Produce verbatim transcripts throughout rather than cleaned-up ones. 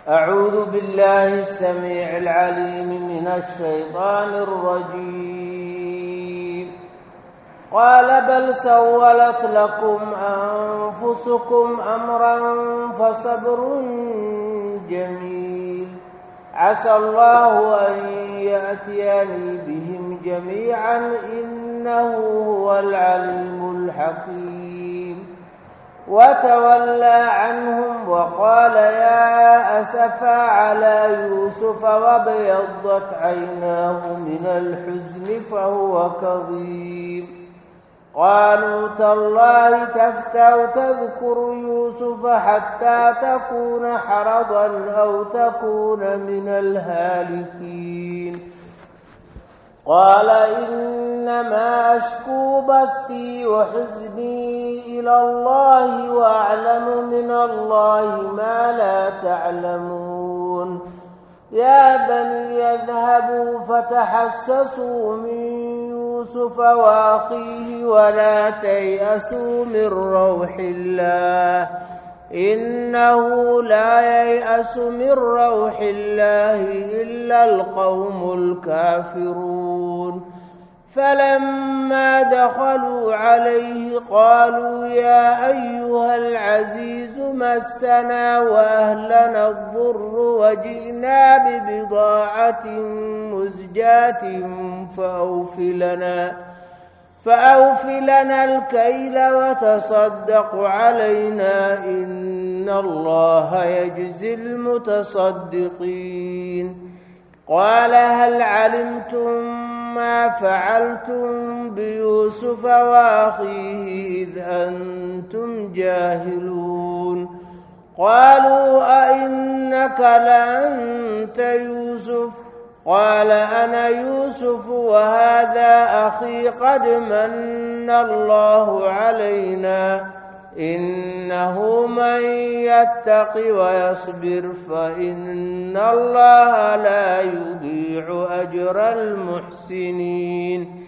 أعوذ بالله السميع العليم من الشيطان الرجيم. قال بل سولت لكم أنفسكم أمرا فصبر جميل عسى الله أن يأتيني بهم جميعا إنه هو العليم الحكيم. وتولى عنهم وقال يا أسفا على يوسف وابيضت عيناه من الحزن فهو كظيم. قالوا تالله تفتأ تذكر يوسف حتى تكون حرضا أو تكون من الهالكين. قال إنما أشكو بثي وحزني إلى الله وأعلم من الله ما لا تعلمون. يا بني اذهبوا فتحسسوا من يوسف وأخيه ولا تيأسوا من روح الله إنه لا ييأس من روح الله إلا القوم الكافرون. فلما دخلوا عليه قالوا يا أيها العزيز مسنا وأهلنا الضر وجئنا ببضاعة مزجاة فأوف لنا فأوف لنا الكيل وتصدق علينا إن الله يجزي المتصدقين. قال هل علمتم ما فعلتم بيوسف وأخيه إذ أنتم جاهلون؟ قالوا أئنك لأنت يوسف؟ قال أنا يوسف وهذا أخي قد من الله علينا إنه من يتق ويصبر فإن الله لا يضيع أجر المحسنين.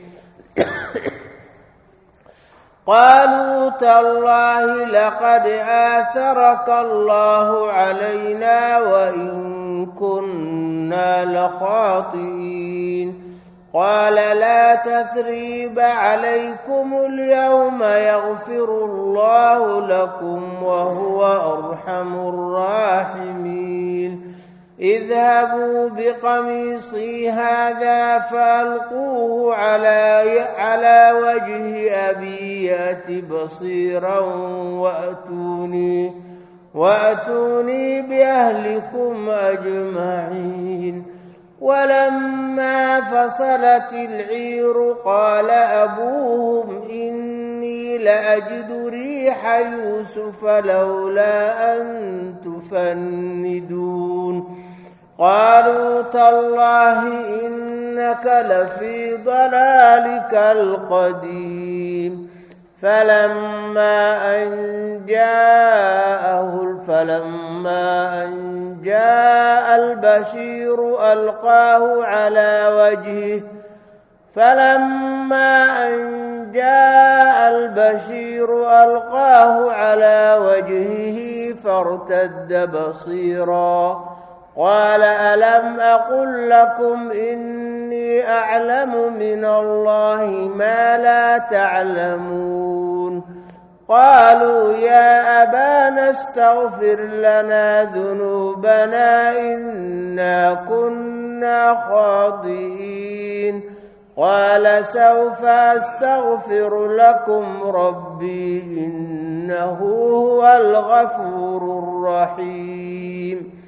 قالوا تالله لقد آثرك الله علينا وإن كنا لخاطئين. قال لا تثريب عليكم اليوم يغفر الله لكم وهو أرحم الراحمين. اذهبوا بقميصي هذا فألقوه على على وجه أبي يأت بصيرا وأتوني وأتوني بأهلكم أجمعين. ولما فصلت العير قال أبوهم إني لأجد ريح يوسف لولا أن تفندون. قالوا تالله إنك لفي ضلالك القديم. فلما أن جاءه فلما أن جاء البشير ألقاه على وجهه فلما أن جاء البشير ألقاه على وجهه فارتد بصيرا. قال ألم أقل لكم إني أعلم من الله ما لا تعلمون؟ قالوا يا أبانا استغفر لنا ذنوبنا إنا كنا خاطئين. قال سوف أستغفر لكم ربي إنه هو الغفور الرحيم.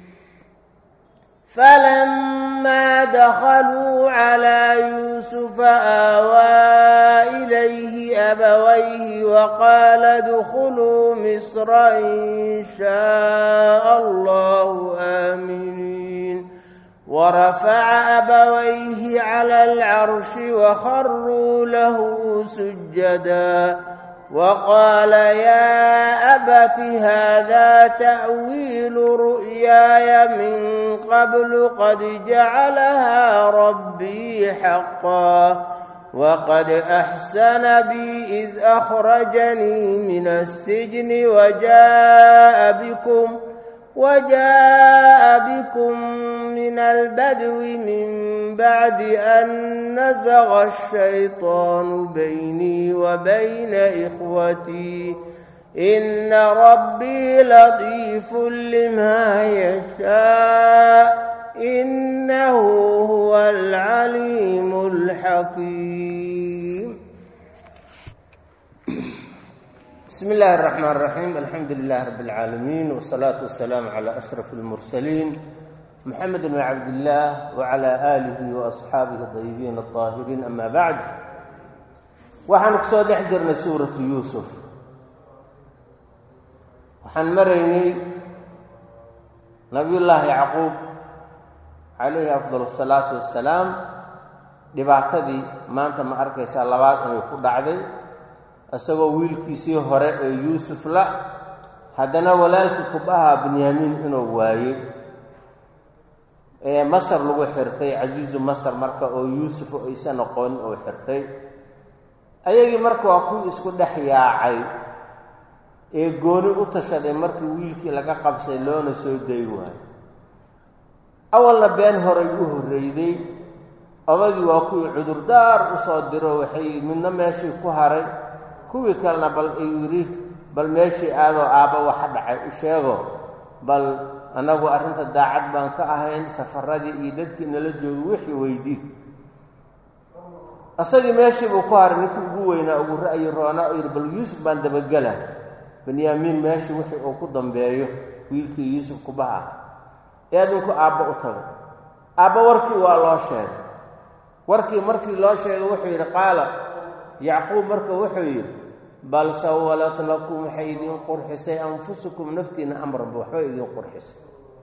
فلما دخلوا على يوسف آوى إليه أبويه وقال ادخلوا مصر إن شاء الله آمنين. ورفع أبويه على العرش وخروا له سجدا وقال يا أبت هذا تأويل رؤياي من قبل قد جعلها ربي حقا وقد أحسن بي إذ أخرجني من السجن وجاء بكم وجاء بكم من البدو من بعد أن نزغ الشيطان بيني وبين إخوتي إن ربي لطيف لما يشاء إنه هو العليم الحكيم. بسم الله الرحمن الرحيم. الحمد لله رب العالمين، والصلاة والسلام على أشرف المرسلين محمد بن عبد الله وعلى آله وأصحابه الطيبين الطاهرين. أما بعد، waxaan ku soo dhex jirnay suuratu yuusuf. waxaan maraynay nabiyullaahi yacquub calayhi afdal asalaatu wassalaam dhibaatadii maanta ma arkaysaa labaad inay ku dhacday, isagoo wiilkiisii hore ee yuusuf la haddana walaalkii kubaha binyaamiin inuu waayey, ee masar lagu xirtay, casiizu masar marka oo yuusuf aysan aqoonin oo xirtay. ayagii marka waa kuwii isku dhex yaacay ee gooni u tashaday markii wiilkii laga qabsay loona soo day waayo. awalna been horay u horreyday, odagii waa kuwii cudurdaar u soo diro, waxay midna meeshii ku haray, kuwii kalena bal ayuu yidhi bal meeshii aadoo aabba waxa dhacay u sheego, bal annagu arrinta daacad baan ka ahayn, safaradii iyo dadkii nala jooga wixii weydii. asagii meeshii buu ku haray ninkii ugu weynaa ugu ra'yi roonaa oo yidhi bal yuusuf baan dabagela, binyaamiin meeshii wixii uu ku dambeeyo wiilkii yuusuf kubaha ah ee adinku aabba u tago. aabba warkii waa loo sheegay. warkii markii loo sheegay wuxuu yidhi qaala yacquub marka wuxuu yidhi bal sawalat lakum, waxay idiin qurxisay anfusukum, naftiina amranba waxbay idiin qurxisay.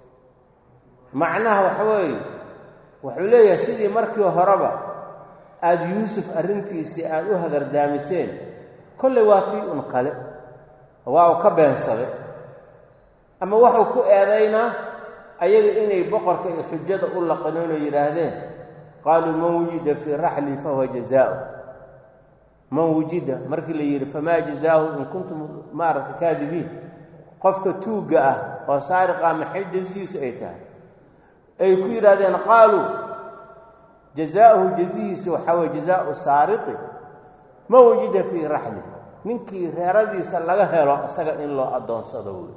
macnaha waxa weeye wuxuu leeyahay sidii markii horeba aada yuusuf arrintiisii aada u hagardaamiseen, kollay waa kii un kale waa uu ka beensaday, ama wuxuu ku eedaynaa ayaga inay boqorka iyo xujada u laqaneen oo yidhaahdeen qaaluu man wujida fii raxli fahuwa jazaau. man wujida markii la yidhi famaa jazaahu in kuntum maaragta kaadibiin, qofka tuugga ah oo saariqa maxay jazihiisu ay tahay, ay ku yidhaahdeen qaaluu jazaauhu jazihiisa waxaa weye jazaau saariqi man wujida fii raxli, ninkii reeradiisa laga helo isaga in loo addoonsado wey.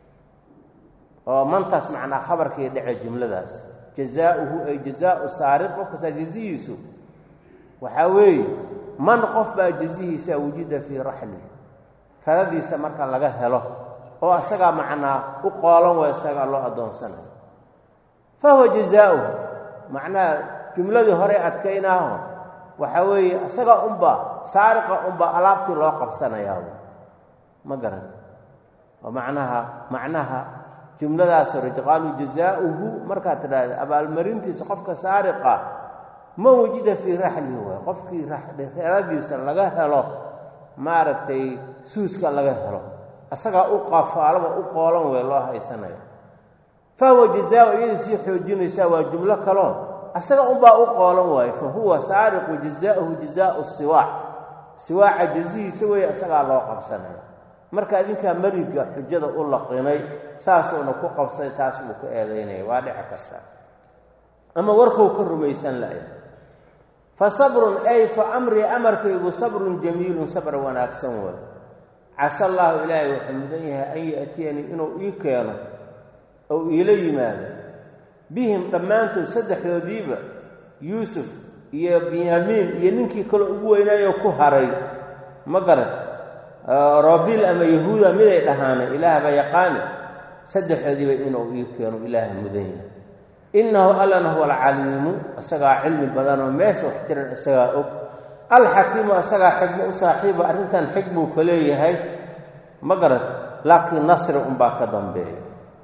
oo mantaas macnaa khabarkii dhace jumladaas, jazaauhu ay jazaau saariq, qofkasaa jazihiisu waxaa weeye man qof baa jazihiisa wujida fii raxli, reeradiisa marka laga helo oo isagaa macnaa u qoolan waa isagaa loo addoonsanayo. fahuwa jazaauhu macnaha jumladii hore adkaynaaho waxaa weeye isagaa unbaa saariqa unbaa alaabtii loo qabsanayaa ma garanta. oo macnaha macnaha jumladaas hore qaaluu jazaauhu markaad tidhaahda abaalmarintiisa qofka saariqa man wujida fii raxlihi waay, qofkii reeradiisa laga helo maaragtay suuska laga helo isagaa u qafaalaba u qoolan wey loo haysanayo. fahuwa jazaau iyadii sii xoojinaysaa waa jumlo kaloo isaga unbaa u qoolan waayo. fa huwa saariqu jazaauhu jazaau siwaac, siwaaca jazihiisa weeye isagaa loo qabsanayo. marka adinkaa maridka xujada u laqinay saasuuna ku qabsay, taas uu ka eedaynaya, waa dhici kartaa. ama warkuu ka rumaysan la'ya. fa sabrun ay fa amrii amarkaygu sabrun jamiilun, sabr wanaagsan waayo. casa allaahu ilaahay wuxuu mudan yahay an ya'tiyanii inuu ii keeno ou iila yimaado bihim dhammaantood saddexdoodiiba, yuusuf iyo binyaamiin iyo ninkii kale ugu weynaayoo ku haray ma garat roobiil ama yahuuda miday dhahaana ilaah baa yaqaani, saddexdoodiiba inuu ii keeno ilaaha mudan yahay. innahu allana huwa alcaliimu, isagaa cilmi badanoo meesha wax jiran isagaa og, alxakiimu isagaa xigmo u saaxiiba, arrintan xigmuu ka leeyahay ma garat. laakiin nasri unbaa ka dambeeya.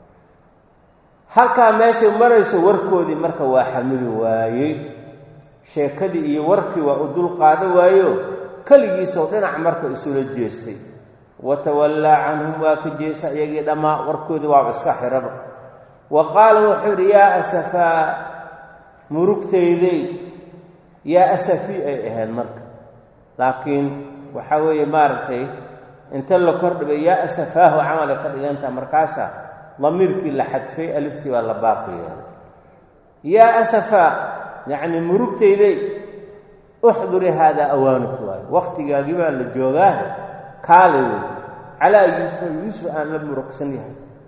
halkaa meeshay marayso warkoodii marka waa xamili waayey, sheekadii iyo warkii waa u dul qaado waayo keligiisoo dhinac marka isula jeestay. watawallaa canhum waa ka jeesa iyagii dhammaa, warkoodii waaba iska xiraba. wa qaala wuxuu yidhi yaa asafaa murugtayday, yaa asafii ay ahayd marka, laakiin waxaa weeye maaragtay inta la kordhibay yaa asafaahu camala ka dhigantaa, markaasaa ضميركي لحدفي ألفتي ولا باقي يا أسفا يعني مرقتي لي احضري هذا أوانك وقتي قاقبا للجوغاه قالوا على يوسف يوسف أن لم يرقصنيها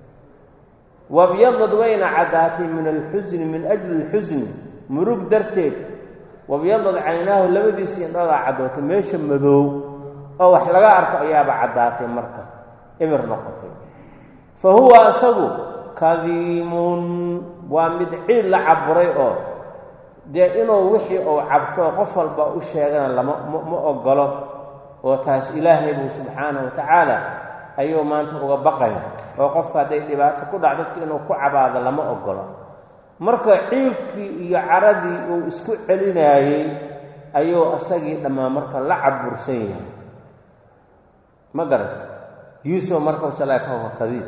وبيضد وين عداتي من الحزن من أجل الحزن مرق درتك وبيضد عيناه لبدي سينضع عدوته ميش مذو أو حلقاء أركا إيابا عداتي مركا إمر نقطي فهو أسغو كذيم ومدعين لعبريئو dee inuu wixii uu cabto qof walba u sheegana lama ma ogolo oo taas ilaahay buu subxaanahu wa tacaala ayuu maanta uga baqaya oo qofka hadday dhibaato ku dhacdo dadka inuu ku cabaado lama ogolo marka ciilkii iyo caradii uu isku celinaayey ayuu asagii dhammaan marka la cabursan yahay ma garata yuusuf marka salaafahu qadiid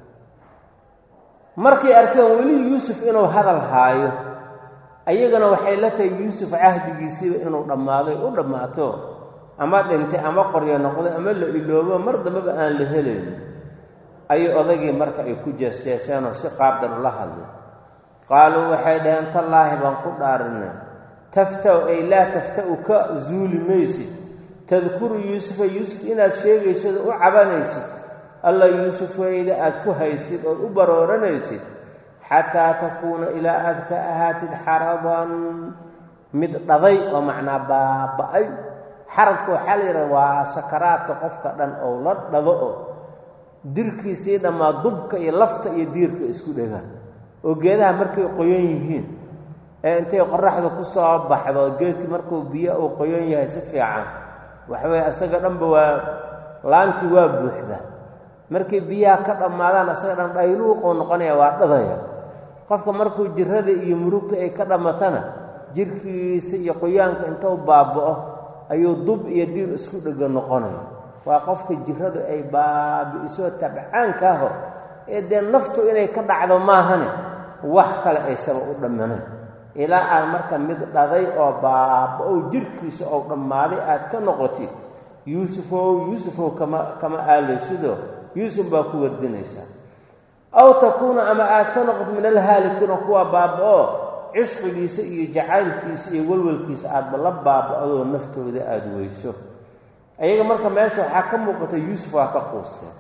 markii arkeen weli yuusuf inuu hadal haayo ayagana waxay la tahay yuusuf cahdigiisiiba inuu dhammaaday u dhammaato ama dhintay ama qoryo noqday ama la iloobo mar dambaba aan la helayn ayay odagii marka ay ku jeesjeeseenoo si qaabdan ula hadlay qaaluu waxay dhaheen tallaahi baan ku dhaarinay taftaw ay laa tafta'u ka zuuli maysid tadkuru yuusufa yuusuf inaad sheegaysid u cabanaysid alla yuusuf weyda aad ku haysid ood u barooranaysid xataa takuuna ilaa aad ka ahaatid xaradan mid dhaday oo macnaa baaba'ay xaradka waxaa la yidhahda waa sakaraadka qofka dhan oo la dhado oo dirkiisii dhammaa dubka iyo lafta iyo diirka isku dhegaan oo geedaha markay qoyan yihiin ee intay qorraxda ku soo baxdo geedkii markuu biyo uu qoyan yahay si fiican waxaweye isaga dhanba waa laantii waa buuxda markay biyaha ka dhammaadaan isaga dhan dhayluuq oo noqonaya waa dhadaya qofka markuu jirrada iyo murugta ay ka dhammatana jirkiisa iyo qoyaanka intuu baaba'o ayuu dub iyo diir isku dhega noqonaya waa qofka jirradu ay baabi'iso tabcaanka aho ee dee naftu inay ka dhacdo maahane wax kale aysaba u dhammanan ilaa aad marka mid dhaday oo baaba'ow jirkiisa oo dhammaaday aad ka noqotid yuusufow yuusufow kama kama aalaysidoo yuusuf baa ku wardinaysaa aw takuuna ama aad ka noqoto min alhaalikiina kuwa baaba'oo cishqigiisa iyo jacaylkiisa iyo welwelkiisa aadba la baaba'adoo naftooda aada weyso ayaga marka meesha waxaa ka muuqata yuusuf waa ka quusteen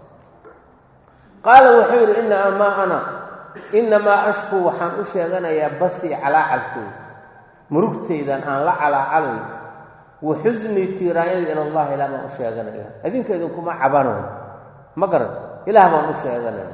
qaala wuxuu yidhi inamaa ana inamaa ashkuu waxaan u sheeganayaa bahii calaacalkooda murugtaydan aan la calaacalayo wa xusnii tiiraanyada ila allahi ilaah baan u sheeganaya adinka idinkuma cabanayo ma garan ilaah baan u sheeganaya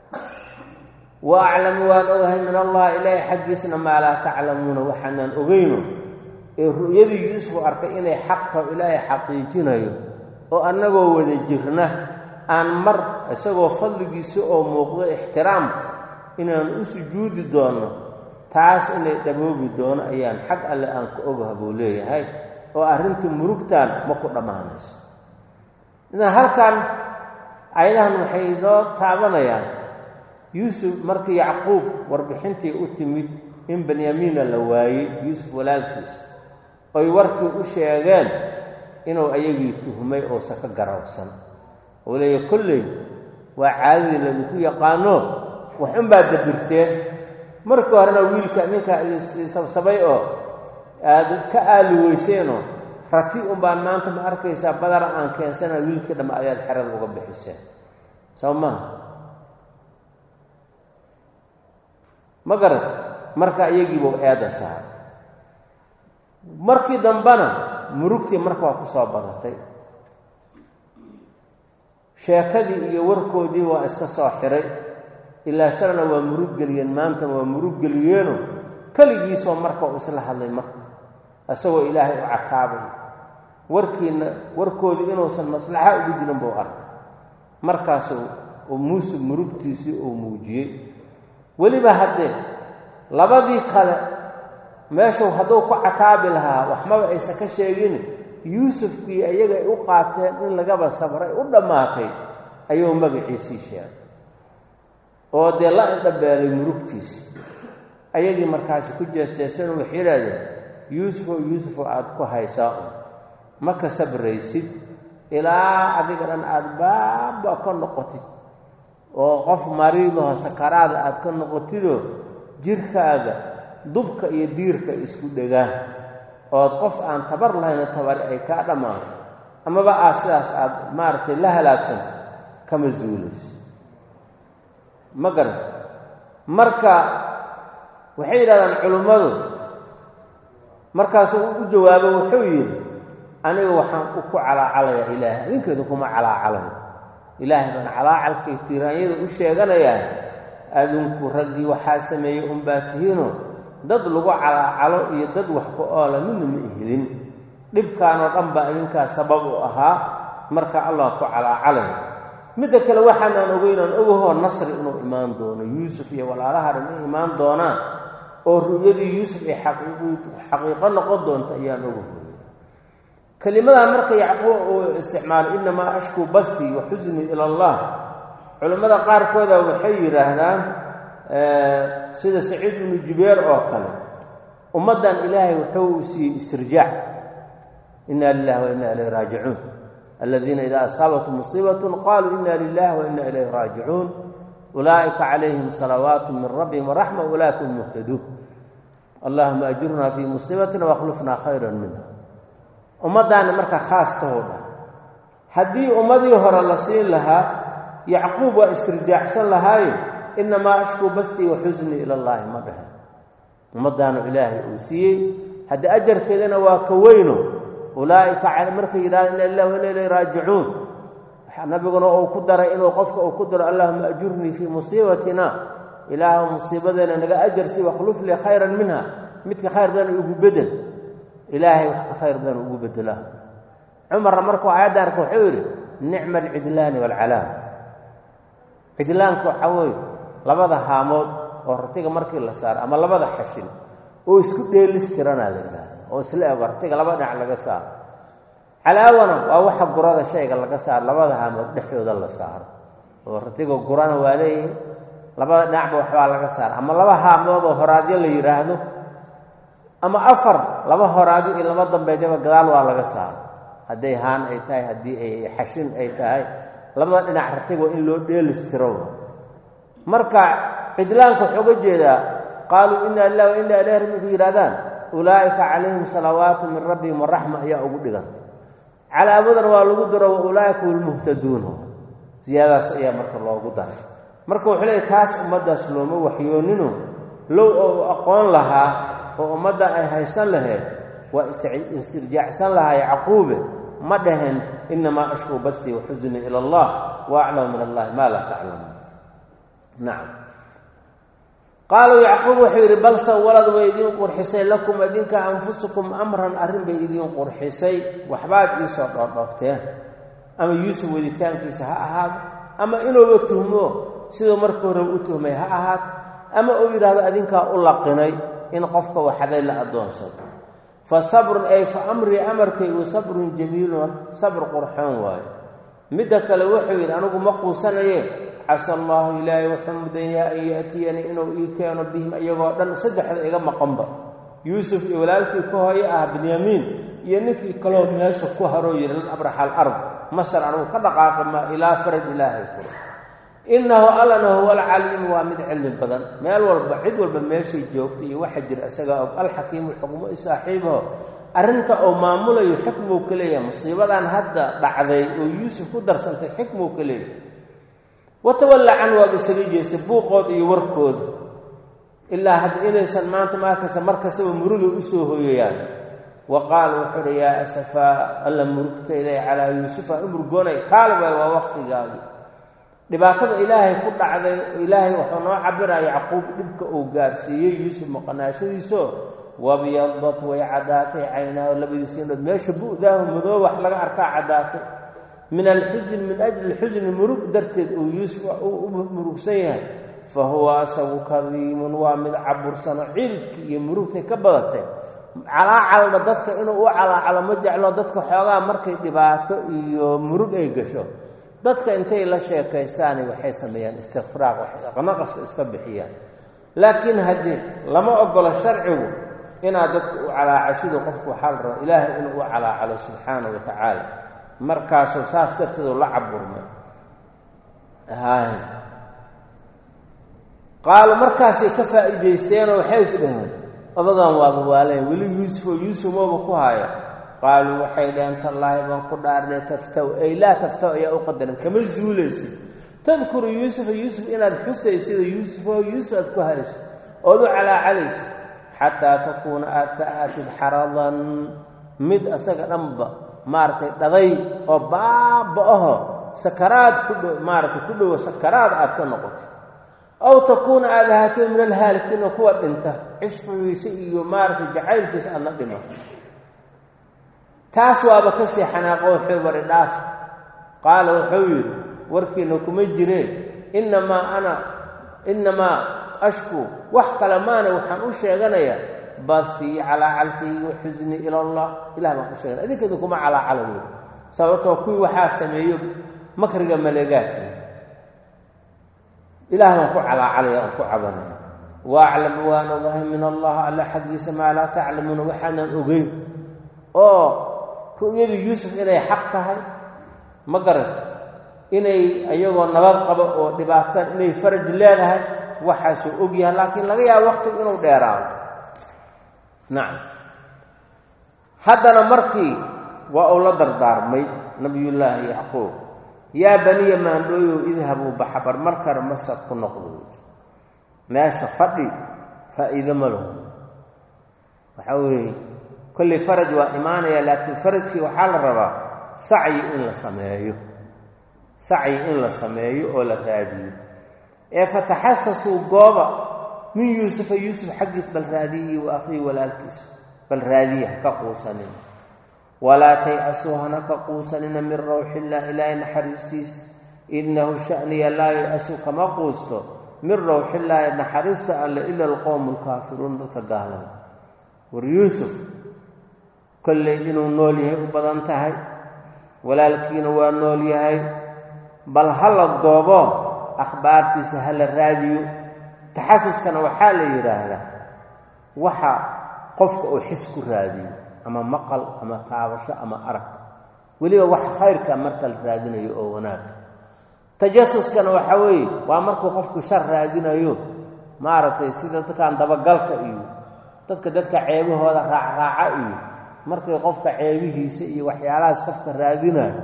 wa aclamu waan ogahay min allah ilaahay xaggiisna maa laa taclamuuna waxaanaan ogeyno ee ru'yadii yuusuf arkay inay xaq taho ilaahay xaqiijinayo oo annagoo wada jirna aan mar isagoo fadligiisa oo muuqdo ixtiraamka inaan u sujuudi doonno taas inay dhaboobi doono ayaan xag alle aan ka ogaha buu leeyahay oo arrintii murugtaan ma ku dhammaanayso idan halkan ayadahan waxay noo taabanayaan yuusuf markii yacquub warbixintii u timid in benyamiina la waayey yuusuf walaalkiisa oy warkii u sheegeen inuu ayagii tuhmay oosa ka garawsan oo leeya kolley waa caadadii ladinku yaqaano waxunbaa dabirteen markii horena wiilka ninkaa idinsabsabay oo aad ka aali weyseenoo rati unbaa maanta ma arkaysaa badara aan keensana wiilkii dhamma ayaad xerada uga bixiseen soo maaha ma garata marka iyagiibuu eeda saaray markii dambena murugtii marka waa ku soo badatay sheekadii iyo warkoodii waa iska soo xiray ilaa shalana waa murug geliyeen maantana waa murug geliyeeno keligiisoo marka uu isla hadlay marka isagoo ilaahay u cataabay warkiina warkoodii inuusan maslaxa ugu jirin buu arkay markaasuu uu muusuf murugtiisii uu muujiyey weliba haddee labadii kale meeshuu hadduu ku cataabi lahaa waxmaba aysan ka sheegin yuusufkii iyaga ay u qaateen in lagaba sabray u dhammaatay ayuu magaciisii sheegay oo dee la indhabeelay murugtiisi ayagii markaasi ku jeesjeesan waxay yidhahdeen yuusufoo yuusufoo aada ku haysaa un ma ka sabraysid ilaa adiga dhan aada baaba ka noqotid oo qof mariidaho sakaraada aad ka noqotido jirkaaga dubka iyo diirka isku dhegaan ood qof aan tabar lahayn tabar ay ka dhamaan amaba aasidaas aad maartay la halaagsan kama zuulayso ma garan marka waxay yiraahdaan culimadu markaas uu u jawaabo wuxuu yiri aniga waxaan ku calaacalaya ilaahay idinkeedu kuma calaacalayo ilaahay baan calaacalkay tiiraanyada u sheeganaya adinku ragii waxaa sameeyay um baatihiino dad lagu calaacalo iyo dad wax ku oola midna ma ihidin dhibkaan oo dhan baa idinkaa sabab u ahaa marka allah ku calaacalay midda kale waxaan aan ogeynaan ogahoo nasri inuu imaan doono yuusuf iyo walaalaha inay imaan doonaan oo ru'yadii yuusuf ay xaqiiqo noqon doonto ayaan ogahay كلمة مركي يعقوب استعمال إنما أشكو بثي وحزني إلى الله علماء قار كذا وحير هنا آه سيد سعيد بن جبير أوكل ومدى إلهي وحوسي استرجاع إنا لله وإنا إليه راجعون الذين إذا أصابتهم مصيبة قالوا إنا لله وإنا إليه راجعون أولئك عليهم صلوات من ربهم ورحمة أولئك هم مهتدون اللهم أجرنا في مصيبتنا واخلفنا خيرا منها ummadana marka khaaskooda hadii ummadii hore la siin lahaa yacquub waa istirjaacsan lahaay inma ashku bathi wa huzni ila allah madaha ummadana ilaahi uu siiyay hada ajarkeedana waa ka weyno ulaaika ala marka yiraahdo ilaahi wa ilayhi raaji'uun nabiguna uu ku daray inuu qofka uu ku daro allahumma ajurni fi musibatina ilaahu musibadana naga ajar si wa khuluf li khayran minha midka khayr badan ugu bedel إلهي خير بين وجود له عمر مركو عادار كحور نعم العدلان والعلام عدلان كحوي لبضة حامود ورتيجا مركي الله صار أما لبضة حشين ويسكت ليسترنا لنا وسلأ ورتيجا لبضة على قصار علاونا أو حق قراد الشيء على قصار لبضة حامود نحيو ذا الله صار ورتيجا قران واليه لبضة نعم وحوا على قصار أما لبضة حامود وهرادي اللي يراهدو ama afar laba horaadi iyo laba dambeeyaba gadaal waa laga saaro haday haan ay tahay hadii ay xashin ay tahay labada dhinac ratigo in loo dheelistiro marka cidlaanku xoga jeeda qaalu inna lillahi wa inna ilayhi raaji'uun yiraadan ulaa'ika alayhim salawaatu min rabbihim wa rahma ya ugu dhigan calaabadan waa lagu daro ulaa'ika wal muhtaduun ziyadaas ayaa marka loogu daray marka wuxuu leeyahay taas ummadaas looma waxyoonino loo aqoon lahaa oo umada ay haysan lahayd waa istirjaacsan lahaa yacquub ma dhahan inma ashku bathi wa huzni ila allah wa a'lamu min allah ma la ta'lamu na'am qalu yacquub wuxuu bal sawalad waydin qurxisay lakum adinka anfusukum amran arrin bay idin qurxisay waxbaad isoo dhordhogteen ama yuusuf waditaankiisa ha ahaad ama inuu tuhmo sidoo markii hore u tuhmay ha ahaad ama uu yiraahdo adinka u laqinay in qofka waxaday la adoonsado fa sabr ay fa amri amarkay wa sabrun jamiil sabr qurxan waay midda kale wuxuu yiri anigu ma quusanaye asallahu ilaahi wa hamdiya ayatiyani inuu ii keeno bihim ayagoo dhan saddexda iga maqanba yuusuf iyo walaalkii ka hooyo ah binyamin iyo ninkii kale meesha ku haro yiri abrahal ard masar anigu ka dhaqaaqay ma ilaa farad ilaahi إنه ألنا هو العليم وامد علم بدن ما الورب عد والب ماشي جوكتي وحجر أسجا الحكيم الحكم صاحبه أرنت أو معمولة يحكمه كليه مصيبة عن هذا بعدي ويوسف قدر سنت حكمه كليه وتولى عنه بسريج يسبوق قاضي يوركود إلا هذا إنسان ما أنت ما كسر مركز ومرود أسوه يعني وقال وحر يا أسفا ألا مركت إلي على يوسف أمر قوني قال ووقت قال dhibaatada ilaahay ku dhacday ilaahay wuxuu noo cabiraa yacquub dhibka uu gaarsiiyay yuusuf maqnaashadiiso wabiyadat way cadaatay caynaa labadiisii indhood meesha bu'daahu madoo wax laga arkaa cadaatay min alxuzn min ajli alxuzn murug darteed uu yuusuf u murugsan yahay fahuwa asagu kadiimun waa mid cabursano cilki iyo murugtay ka badatay calaacalda dadka inuu u calaacalo ma jeclo dadka xoogaa markay dhibaato iyo murug ay gasho dadka intay la sheekaystaan waxay sameeyaan istighfar wax qanaqas iska bixiyaan laakiin hadii lama ogola sharcigu ina dadku u calaacashido qofku xal rabo ilaahay inuu u calaacalo subhanahu wa ta'ala markaas saas sirtadu la caburma hay qaalu markaasay ka faa'iidaysteenoo waxay is dhaheen odagan waa babaaleen weli yuusuf oo yuusuf mooba ku haya qaaluu waxay dhaheen tallaahi baan ku dhaarnay taftaw ay laa taftaw ayaa u qadaran kama zuulaysid tadkuru yuusufa yuusuf inaad xusaysida yuusuf oo yuusuf aad ku hayso ood u calaacalaysid xataa takuuna aad ka aatid xaradan mid asaga dhanba maaragtay dhaday oo baaba aho sakaraad ku dhow maaragtay ku dhowo sakaraad aad ka noqotid aw takuuna aad ahaatid min alhaalikiina kuwa dhinta cishqigiisa iyo maaragtay jacaylkiisa aadna dhimato taas waaba ka sii xanaaqo wuxuu bari dhaaf qaala wuxuu yidhi warkiina kuma jireen innamaa ana innamaa ashku wax kale maana waxaan u sheeganayaa bathii calaacalkii wa xusni ila allah ilah baan u sheeganaya idinkeedu kuma calaacalayo sababtoo kuwii waxaa sameeyo makriga maleegaadka ilaah baan ku calaacalaya aan ku cabanaya waaclamu waan ogahay min allah alla xaggiisa maa laa taclamuuna waxaanan ogeyn oo ru'yadii yuusuf inay xaq tahay ma garata inay ayagoo nabad qabo oo dhibaataan inay faraj leedahay waxaasuu og yahay laakiin laga yaabo waqtigu inuu dheeraado nacam haddana markii waa uu la dardaarmay nabiyullaahi yacquub yaa baniya maandhooyow idhabuu baxabar markana masar ku noqdo meesha fadhi faa'iido ma lahu waxaa weeye kollay faraj waa imaanaya laakiin farajkii waxaa la rabaa sacyi in la sameeyo sacyi in la sameeyo oo la raadiyo ee fataxasasuu gooba min yuusufa yuusuf xaggiis bal raadiyi wa akhrii walaalkiisa bal raadiya ha ka quusanina walaa tay-asuu hana ka quusanina min rawxillaah ilaahay naxariistiisa innahu sha'niya laa ya-asu kama quusto min rawxillaahi naxariista alle ila alqowmu alkaafiruun dadka gaalada war yuusuf kollay inuu nool yahay u badan tahay walaalkiina waa nool yahay bal ha la goobo akhbaartiisa ha la raadiyo taxasuskana waxaa la yidhaahdaa waxa qofka uu xis ku raadiyo ama maqal ama taabasho ama arag weliba wax khayrka marka la raadinayo oo wanaag tajasuskana waxaa weeye waa markuu qofku shar raadinayo maaragtay sida dadkaan dabagalka iyo dadka dadka ceebahooda raacraaca iyo markay qofka ceebihiisa iyo waxyaalahaas qofka raadinayo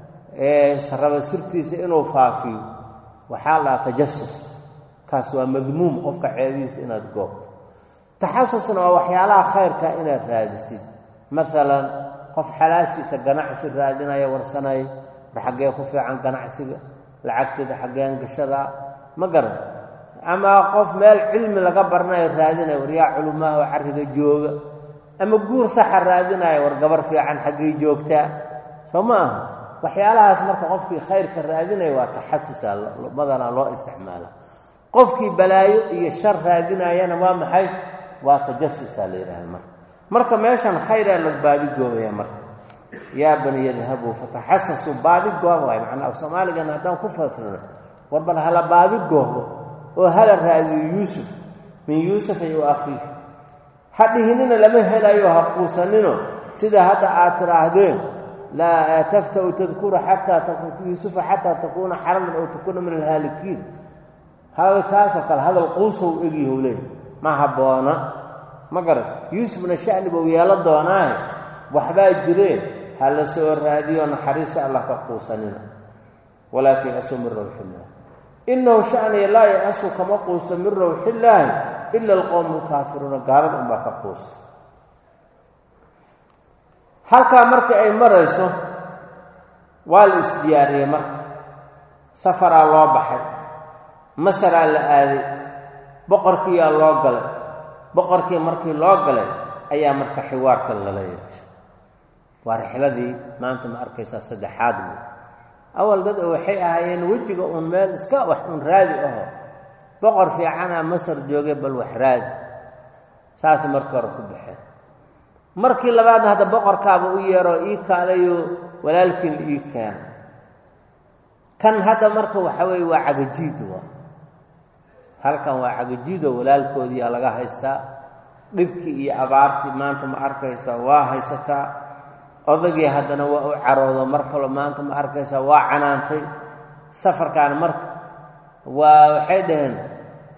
ee saraba sirtiisa inuu faafiyo waxaa la tajasus kaas waa madmuum qofka ceebihiisa inaad goobto taxasusna waa waxyaalaha khayrka inaad raadisid maalan qof xalaashiisa ganacsi raadinaya warsanaya war xaggee ku fiican ganacsiga lacagteeda xaggeen gashada ma garan ama qof meel cilmi laga barnayo raadinaya war yaa culumaha oo carriga jooga ama guur saxa raadinaya war gabar fiican xaggay joogtaa soo ma aha waxyaalahaas marka qofkii khayrka raadinaya waa taxasusa madana loo isticmaala qofkii balaayo iyo shar raadinayana waa maxay waa tajasusa la yidhaahda marka marka meeshan khayraa la baadi goobaya marka yaa bani yadhabuu fataxasasuu baadi goob waay macnaa af soomaaligana haddaan ku fasirno war bal hala baadi goobo oo hala raadiyo yuusuf min yuusufa iyo akhiihi ha dhihinina lama helayo ha quusanino sida hadda aad tidhaahdeen laa taftau tadkura xataa yuusufa xataa takuuna xaraman oo takuuna min alhaalikiin hadalkaasoo kale hadal quusow egyahow leeyahy ma habboona ma garan yuusufna sha'ni buu yeelo doonaahe waxbaa jireen ha la soo raadiyo naxariista allah ka quusanina walaa tay-asuu min rawxillaah innahu sha'niya laa ya-asu kama quusto min rawxillaahi ila alqowmu alkaafiruuna gaalada unbaa ka quusta halkaa marka ay marayso waa la isdiyaariyey marka safaraa loo baxay masaraa la aaday boqorkiiyaa loo galay boqorkii markii loo galay ayaa marka xiwaarkan lala yeeshay waa rixladii maanta ma arkaysaa saddexaad wey awal dad waxay ahaayeen wejiga uun meel iska wax uun raadi aho boqor fiicanaa masar joogay bal wax raadi saas markii hore ku baxeen markii labaadna hadda boqorkaaba u yeeroo ii kaalayo walaalkiin ii keena kan hadda marka waxa weeye waa cagajiid waa halkan waa cagajiidoo walaalkoodiiyaa laga haystaa dhibkii iyo abaartii maanta ma arkaysaa waa haysataa odagii haddana waa u caroodo mar kalo maanta ma arkaysaa waa canaantay safarkaan marka waa waxay dhaheen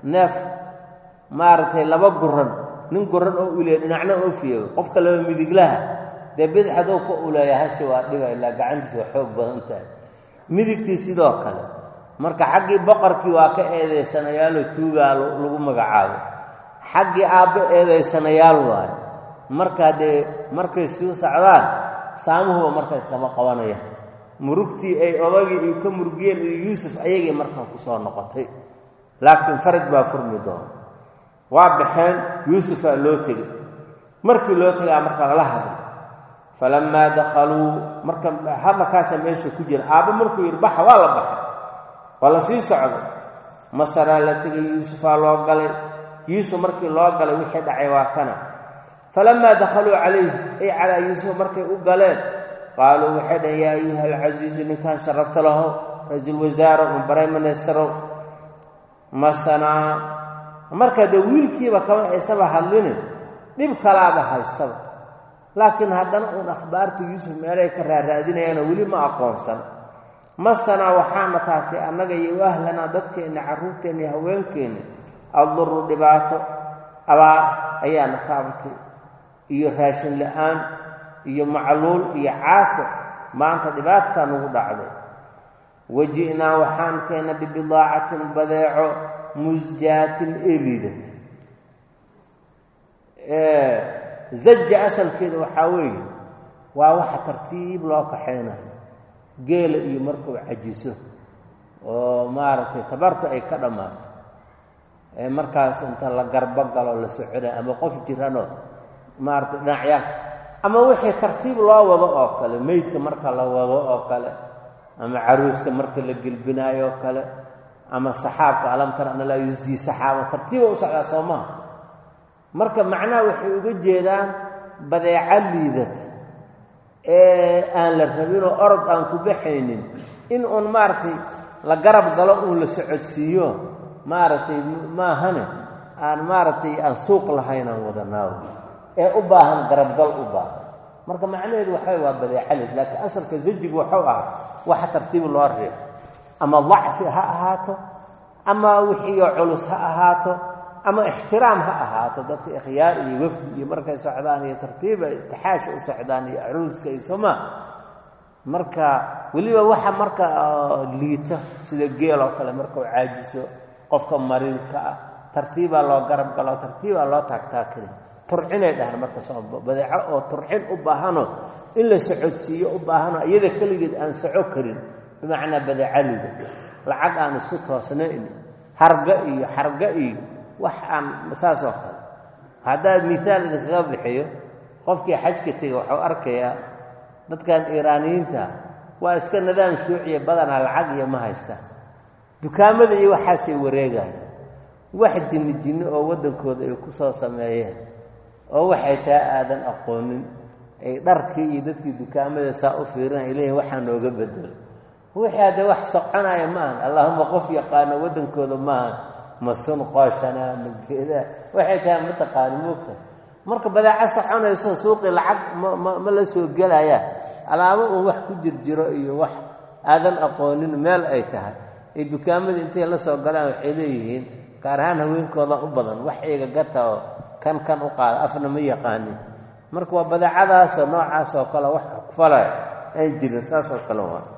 neef maaragtay laba guran nin guran oo uleeya dhinacna oo fiyo qofka laba midiglaha dee bidixadoo ka uleeya hashi waa dhiba ilaa gacantiisa waa xoog badan tahay midigtii sidoo kale marka xaggii boqorkii waa ka eedaysanayaalo tuugaa lagu magacaabo xaggii aabbe eedaysanayaal waayo markaa dee markay suu socdaan saamuhuba marka iskama qabanaya murugtii ay odagii ay ka murugiyeen iyo yuusuf ayagii markaa ku soo noqotay laakiin faraj baa furmi doona waa baxeen yuusufaa loo tegey markii loo tegaa marka lala hadlay falammaa dakhaluu marka hadalkaasaa meesha ku jira aabba markuu yidhi baxa waa la baxay waa la sii socday masaraa la tegay yuusufaa loo galay yuusuf markii loo galay wixii dhacay waa kana falammaa dakhaluu calayhi ay calaa yuusuf markay u galeen qaaluu waxay dhaheen yaa ayuha alcasiizu ninkaan sharafta laho ra-iisul wasaaro un barayma neestarow masanaa marka dee wiilkiiba kama aysaba hadlinin dhib kalaaba haystaba laakiin haddana uun akhbaarta yuusuf meelay ka raaraadinayaanoo weli ma aqoonsan masanaa waxaana taatay annaga iyo ahlanaa dadkeenna carruurteenna iyo haweenkeenna addurru dhibaato abaar ayaana taabatay iyo raashin la-aan iyo macluul iyo caafo maanta dhibaataa nagu dhacday waji'naa waxaan keena bibidaacatin badeeco musjaatin ee liidat zaja asalkeeda waxaa weeye waa waxa tartiib loo kaxaynayo geela iyo markuu cajiso oo maaragtay tabartu ay ka dhammaato ee markaas inta la garbo galo la soconayo ama qof jiranoo maaragtay dhinacyaal ama wixii tartiib loo wado oo kale meydka marka la wado oo kale ama caruuska marka la gelbinaayo oo kale ama saxaabka alam tara ana laa yusdii saxaaba tartiiba u socdaa soo maha marka macnaha waxay uga jeedaan badeeco liidad ee aan la rabinoo orod aan ku baxaynin in uun maaragtay la garab galo uun la socodsiiyo maaragtay maahane aan maaragtay aan suuq lahayn aan wadanaawo ee u baahan garabgal u baahan marka macnaheedu waxay waa badeeco liid laakiin asalka zajigu waxuu ahaa waxa tartiib loo reebo ama dacfi ha ahaato ama wixiiyo culus ha ahaato ama ixtiraam ha ahaato dadka ikhyaar iyo wafdi iyo markay socdaan iyo tartiiba istixaasha u socdaan iyo aruuska iyo soma marka weliba waxa marka liita sida geel oo kale markuu caajiso qofka mariilka ah tartiibaa loo garab galo tartiibaa loo taagtaakari turcinay dhahan marka soo badeeco oo turcin u baahano in la socodsiiyo u baahano iyada keligeed aan soco karin bimacnaa badeeco liida lacag aan isku toosnayn harga iyo xarga iyo wax aan saas oo kale haddaad miaal idinkaga bixiyo qofkii xajka tegay waxuu arkayaa dadkan iiraaniyiinta waa iska nidaam shuuciya badanaa lacag iyo ma haystaan dukaamada iyo waxaasay wareegaya wax jinni jinni oo waddankooda ay ku soo sameeyeen oo waxay taa aadan aqoonin ay dharkii iyo dadkii dukaamada saa u fiirin ay leeyihin waxaa nooga bedelo wixii hadda wax soconaya maahan allahuma qof yaqaano waddankooda maahan masun qooshana mageeda waxay tahay mataqaani moogta marka badeeco soconayso suuqii lacag ma la soo gelaya alaabo uun wax ku jirjiro iyo wax aadan aqoonin meel ay tahay ee dukaamada intay la soo galaan waxay leeyihiin gaar ahaan haweenkooda u badan wax iyaga gata oo kan kan u qaada afna ma yaqaanin marka waa badeecadaasoo noocaas oo kale wax ku falaya aan jirin saas oo kale waa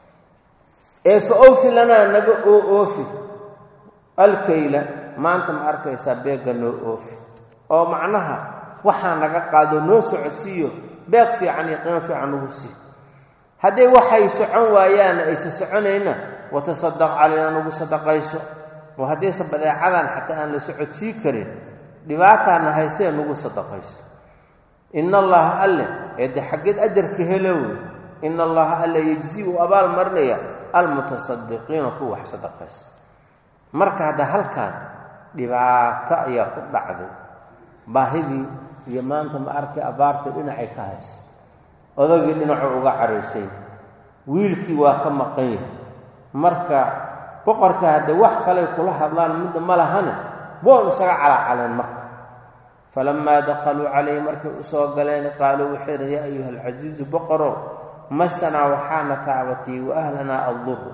ee fa oofi lanaa naga oo oofi alkayla maanta ma arkaysaa beegga noo oofi oo macnaha waxaa naga qaado noo socodsiiyo beeg fiican iyo qiimo fiican nagu sii hadday waxay socon waayaana aysa soconayna watasadaq calayna nagu sadaqayso oo haddaysa badeecadan xataa aan la socodsii karin dhibaataana haysee nagu sadaqayso ina allaha alle eedde xaggeed ajarka helowey ina allaha alle yejzi uu abaal marinaya almutasadiqiina kuwa wax sadaqaysa marka hadda halkaan dhibaato ayaa ku dhacday baahidii iyo maanta ma arkay abaarta dhinacay ka haysa odagii dhinacuu uga caraysay wiilkii waa ka maqan yahay marka boqorka hadda wax kaley kula hadlaan midda ma lahane boon isaga calaacaleen marka falammaa dakhaluu calayhi markay u soo galeen qaaluu waxay yidhi yaa ayuha alcasiizu boqorow masanaa waxaana taabatay wa ahlanaa addur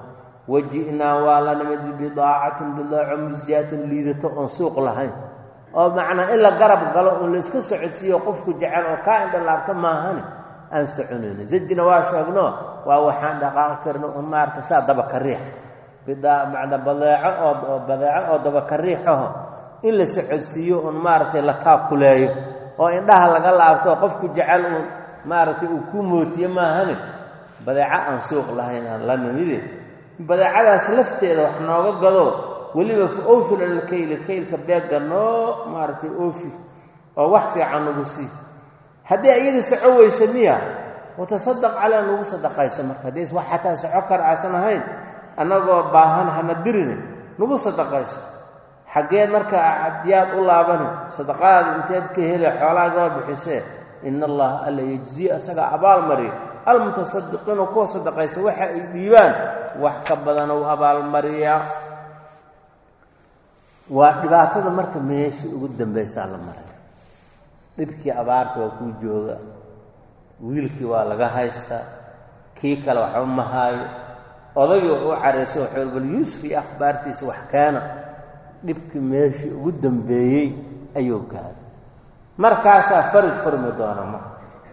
waji'naa waa la nimid bibidaacatin bidaaco musjaatin liidato oon suuq lahayn oo macnaa in la garab galo oo la iska socodsiiyo qofku jecel oo kaa indha laabta maahane aan soconayno zajina waa sheegno waa waxaan dhaqaaqi karno oo maarta saa daba ka riix bidaa macna badeeco oo badeeco oo daba ka riixaho in la socodsiiyo oo maarta la taakuleeyo oo indhaha laga laabto qofku jecel oo maarta uu ku mootiyo maahane badeeco aan suuq lahayn aan la nimid badeecadaas lafteeda wax nooga gado weliba fi oofil alkayl kaylka beega noo maartay oofi oo wax fiican nagu sii haddii ayada soco weysa miya watasaddaq calaa nagu sadaqayso marka haddii wax xataa soco kar aasan ahayn annagoo baahan hana dirine nagu sadaqayso xaggee marka cadyaad u laabane sadaqaada inteed ka hele xoolaagaa bixisee in allaha alla yajzi asaga abaal mariyo almutasaddiqiina kuwa sadaqaysa waxa ay dhiibaan wax ka badan uu abaal mariyaa waa dhibaatada marka meesha ugu dambaysaa la maray dhibkii abaarta waa kuu jooga wiilkii waa laga haystaa kii kale waxba ma haayo odagii u caraysay wuxuu bal yuusuf iyo akhbaartiisa wax keena dhibkii meeshii ugu dambeeyey ayuu gaaray markaasaa farid furmi doona marka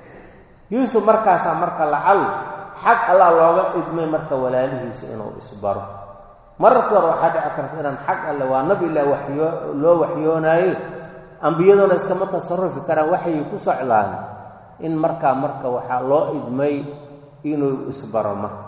yuusuf markaasaa marka lacal xag allah looga idmay marka walaalihiisa inuu isbaro mararka hore waxaa dhici karta inaan xag alle waa nabi ilaa waxyo loo waxyoonaayo ambiyaduna iskama tasarufi karaan waxay ku socdaan in markaa marka waxaa loo idmay inuu isbaro marka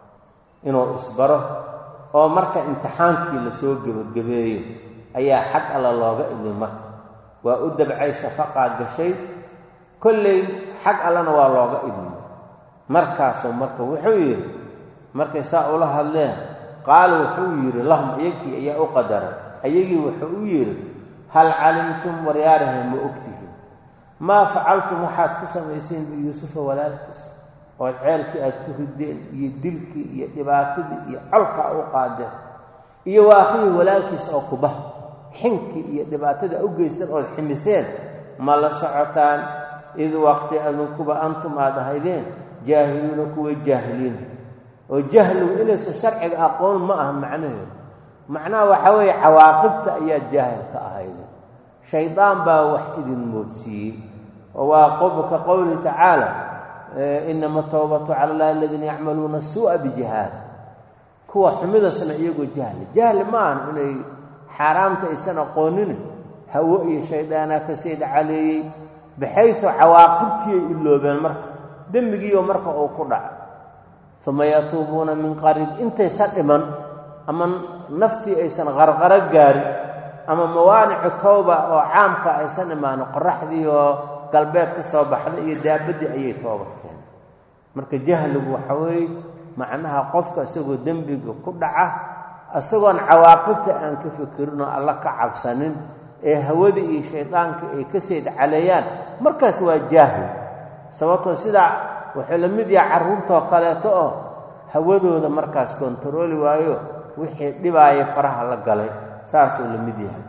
inuu isbaro oo marka imtixaankii lasoo gebagabeeyo ayaa xag alla looga idmay marka waa u dabcay shafaqaa gashay kolley xag allana waa looga idmay markaasuu marka wuxuu yidhi markay saa ula hadleen qaal wuxuu yidhi lahum iyagii ayaa u qadaray ayagii wuxuu u yidhi hal calimtum waryaarahay ma ogtihiin maa facaltum waxaad ku samayseen biyuusufa walaalkiis ood ceelkii aad ku rideen iyo dilkii iyo dhibaatadii iyo colkaa u qaadeen iyo waa akhihi walaalkiis oo kuba xinkii iyo dhibaatada u geysan ood ximiseen ma la socotaan id waqti adinkuba antum aad ahaydeen jaahiluuna kuwa jaahiliin oo jahligu inaysa sharciga aqoon ma aha macnaheedu macnaha waxaa weeye cawaaqibta ayaa jaahil ka ahaydeen shaydaan baa wax idin moodsiiyey oo waa qowlka qowli tacaala inama tawbatu cala allahi aladiina yacmaluuna suu'a bijahaal kuwa xumidasna iyagoo jahli jahli ma ahan inay xaaraamta aysan aqoonin hawo iyo shaydaanaa ka sii dhacaleeyey baxaysu cawaaqibtii ay iloobeen marka dembigiioo marka uu ku dhaca uma yatuubuuna min qariib intaysan dhiman ama naftii aysan qarqaro gaarin ama mawaanicu tawba oo caamka aysan imaanin qoraxdii oo galbeed ka soo baxda iyo daabaddii ayay toobadkeen marka jahligu waxa weeye macnaha qofka isagoo dembiga ku dhaca isagoon cawaaqibta aan ka fikirin oo alla ka cabsanin ee hawada iyo shaydaanka ay ka sii dhacaleeyaan markaas waa jaahil sababtoo sidaa wuxuu la mid yahay carruurtoo kaleeto oo hawadooda markaas kontarooli waayo wixii dhibaaya faraha la galay saasuu la mid yahay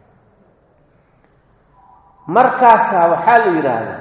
markaasaa waxaa la yidhaahdaa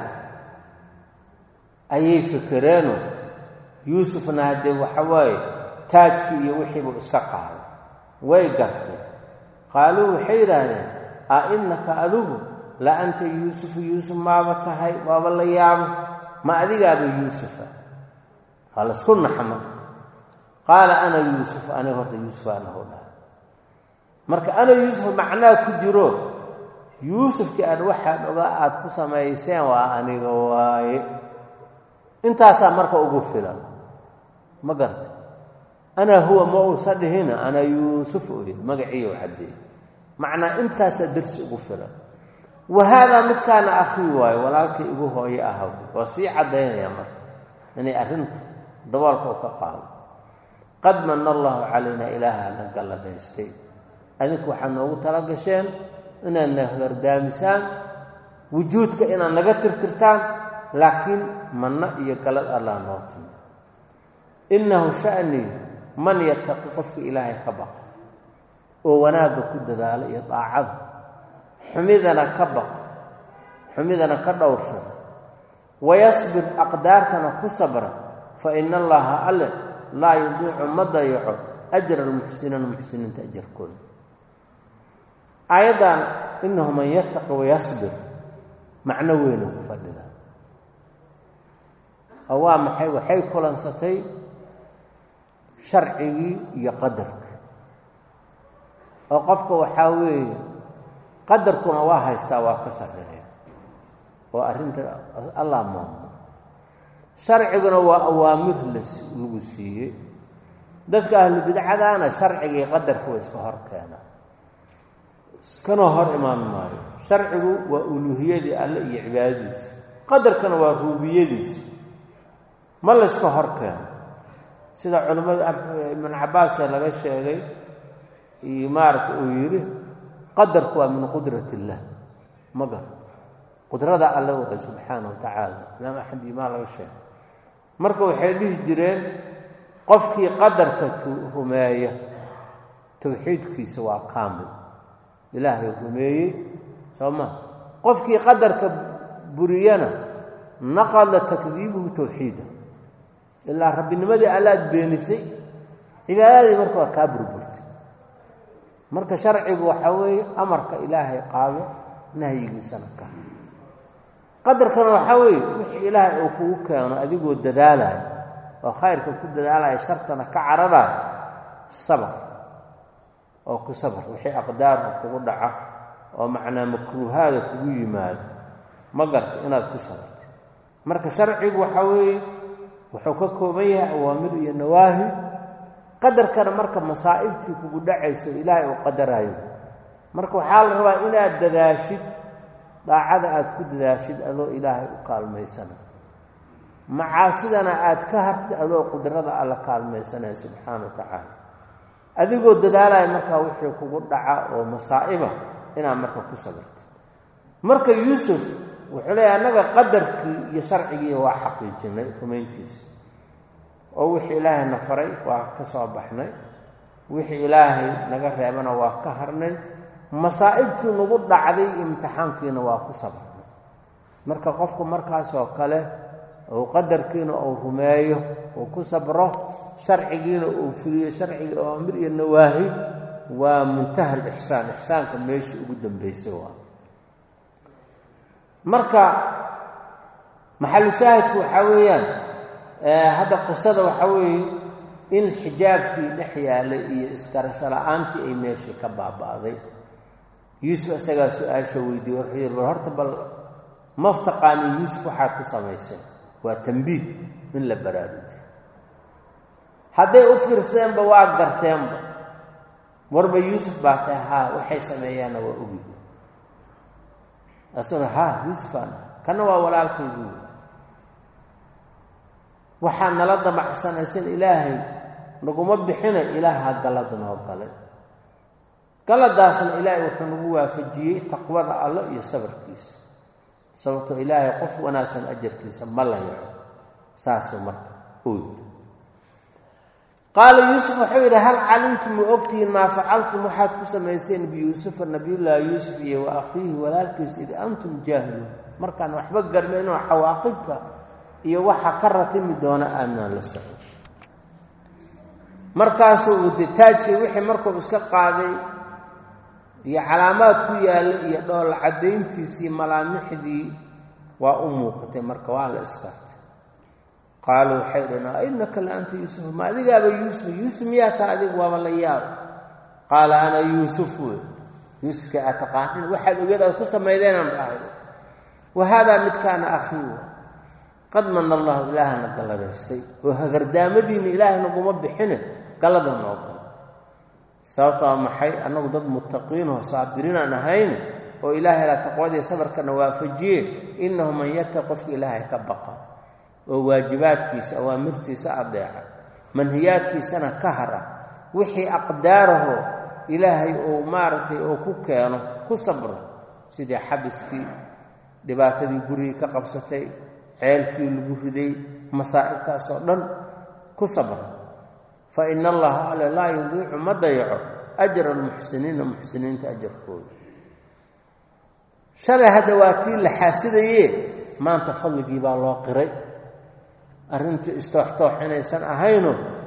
ayay fikireenoo yuusufna haddee waxa waaye taajkii iyo wixiibuu iska qaaday way gartay qaaluu waxay yidhaahdeen a innaka adigu la anta yuusufu yuusuf maaba tahay waaba la yaabay ma adigaaba yuusufa waa laisku naxma qaala ana yuusuf aniga horta yuusuf anahu dhaha marka ana yuusuf macnaa ku jiro yuusufkii aan waxaan ogaa aada ku samayseen waa aniga waaye intaasaa marka ugu filan ma garta ana huwa ma uusa dhihina ana yuusuf u yidhi magaciiyo caddeey macnaa intaasaa darsi ugu filan wa haadaa midkaana akhii waayo walaalkii igu hooye ahaw waa sii caddaynaya marka inay arrinta daboolka u ka qaado qad manna allahu calayna ilaaha na galladaystay adinku waxaad noogu tala gasheen inaad na gardaamisaan wujuudka inaad naga tirtirtaan laakiin manna iyo galad allah noo timi innahu sha'nii man yattaqi qofka ilaahay ka baqa oo wanaagga ku dadaala iyo daacada xumidana ka baqa xumidana ka dhowrsada wayasbir aqdaartana ku sabra fa ina allaha alle laa yudiicu ma dayaco ajra almuxsiniina muxsiniinta ajarkooda. aayaddan inahu man yattaqi wayasbir macno weynu ku fadhidaa oo waa maxay? waxay kulansatay sharcigii iyo qadarka oo qofka waxaa weeye qadarkuna waa haystaa, waa ka sarreeya oo arrinta allah maamulo. sharciguna waa awaamir lagu siiyey. dadka ahlu bidcadaana sharciga iyo qadarka waa iska hor keena, iskana hor imaan maayo. sharcigu waa uluuhiyadii alle iyo cibaadadiisa, qadarkana waa ruubiyadiisa, ma la iska hor keeno. sida culimmada ibn cabbaas ee laga sheegay iyo maaragta uu yidhi qadarku waa min qudrat illah, ma gar qudrada alle waay subxaana wa tacaala, imaam axmed imaa laga sheegay. marka waxay dhihi jireen qofkii qadarka rumeeya tawxiidkiisa waa kaamil, ilaahay rumeeyey soo ma. qofkii qadarka buriyana naqada takdiibuhu tawxiida, ilaa rabbinimadii allaad beenisay, cibaadadii marka waa kaa burburtay. marka sharcigu waxaa weeye amarka ilaahay qaado, nahyigiisana ka. qadarkana waxaa weeye wixii ilaahay uu kugu keeno adigoo dadaalayo oo khayrka ku dadaalaya, shartana ka cararayo, sabr oo ku sabr. wixii aqdaarka kugu dhaca oo macnaa makruuhaada kugu yimaado ma garta inaad ku sabarto. marka sharcigu waxaa weeye wuxuu ka kooban yahay awaamir iyo nawaahi. qadarkana marka masaa'ibtii kugu dhacayso ilaahay uu qadarayo, marka waxaa la rabaa inaad dadaashid, daacada aad ku dadaashid adoo ilaahay u kaalmaysana, macaasidana aad ka hartid adoo qudrada alla kaalmaysanaya subxaana wa tacaala, adigoo dadaalaya markaa wixii kugu dhaca oo masaa'iba inaad marka ku sabartid. marka yuusuf wuxuu leeyahay annaga qadarkii iyo sharcigii waa xaqiijinay rumayntiisa, oo wixii ilaahay na faray waa ka soo baxnay, wixii ilaahay naga reebana waa ka harnay, masaa'ibtii nagu dhacday imtixaankiina waa ku sabarnay. marka qofku markaasoo kale uu qadarkiina uu rumeeyo, uu ku sabro, sharcigiina uu fuliyo, sharciga awaamir iyo nawaahi, waa muntaha alixsaan, ixsaanka meesha ugu dambaysay waa. marka maxalu shaahidku waxaa weeyaan hadda qisada waxaa weeye in xijaabkii dhex yaalay iyo isgarasho la-aantii ay meeshii ka baaba'day. yuusuf isagaa su-aasha weydiiyey, wuxuu yidhi bal horta bal ma taqaani yuusuf waxaad ku samayseen? waa tambiih in la baraarujiyo. hadday u fiirseenba waa garteenba, warba yuusuf baa tahay haa, waxay sameeyaanna waa ogi. asuna haa yuusufaan kana waa walaalkaygu, waxaa nala damacsanaysan ilaahay naguma bixina, ilaaha gallad noo galay. galladaasna ilaahay wuxuu nagu waafajiyey taqwada alla iyo sabarkiisa, sababtoo ilaahay qof wanaagsan ajarkiisa ma la yaco. saasuu marka uu yidhi. qaala yuusuf wuxuu yidhi hal calimtum ma ogtihiin maa facaltum waxaad ku samayseen biyuusufa nabiyullaahi yuusuf iyo wa akhiihi walaalkiis id antum jaahiluun, markaan waxba garnaynoo cawaaqibka iyo waxa ka ratimi doona aanaan la socon. markaasuu uditaajkii wixii markuu iska qaaday iyo calaamaad ku yaalla iyo dhoolla caddayntiisii malaamixdii waa u muuqatay, marka waa la iskartay. qaaluu waxay dhaheen innaka la anta yuusuf, ma adigaaba yuusuf? yuusuf miyaa taa adiga? waaba la yaaba. qaala ana yuusuf wey, yuusufka aad taqaanin waxaad ogeed aad ku samaydeenaan dhahay. wa haadaa midkaana akhii, qad mana allahu ilaahana galladaystay, oo hagardaamadiinna ilaahay naguma bixine gallada noo gala. sababtaa maxay? annagu dad muttaqiinoo saabiriinaan ahayn oo ilaahay la taqwadii sabarkana waafajiye. innahu man yattaqi qofka ilaahay ka baqa oo waajibaadkiisa awaamirtiisa adeeca, manhiyaadkiisana ka hara, wixii aqdaaraho ilaahay uu maaragtay oo ku keeno ku sabro, sidii xabiskii, dhibaatadii gurigii ka qabsatay, ceelkii lagu riday, masaa'ibtaasoo dhan ku sabra. fa ina allaha ale laa yudiicu ma dayaco ajra almuxsiniina, muxsiniinta ajarkooda. shalay hadda waa tii la xaasidayee, maanta fadligii baa loo qiray. arrintu istooxtoox inaysan ahayno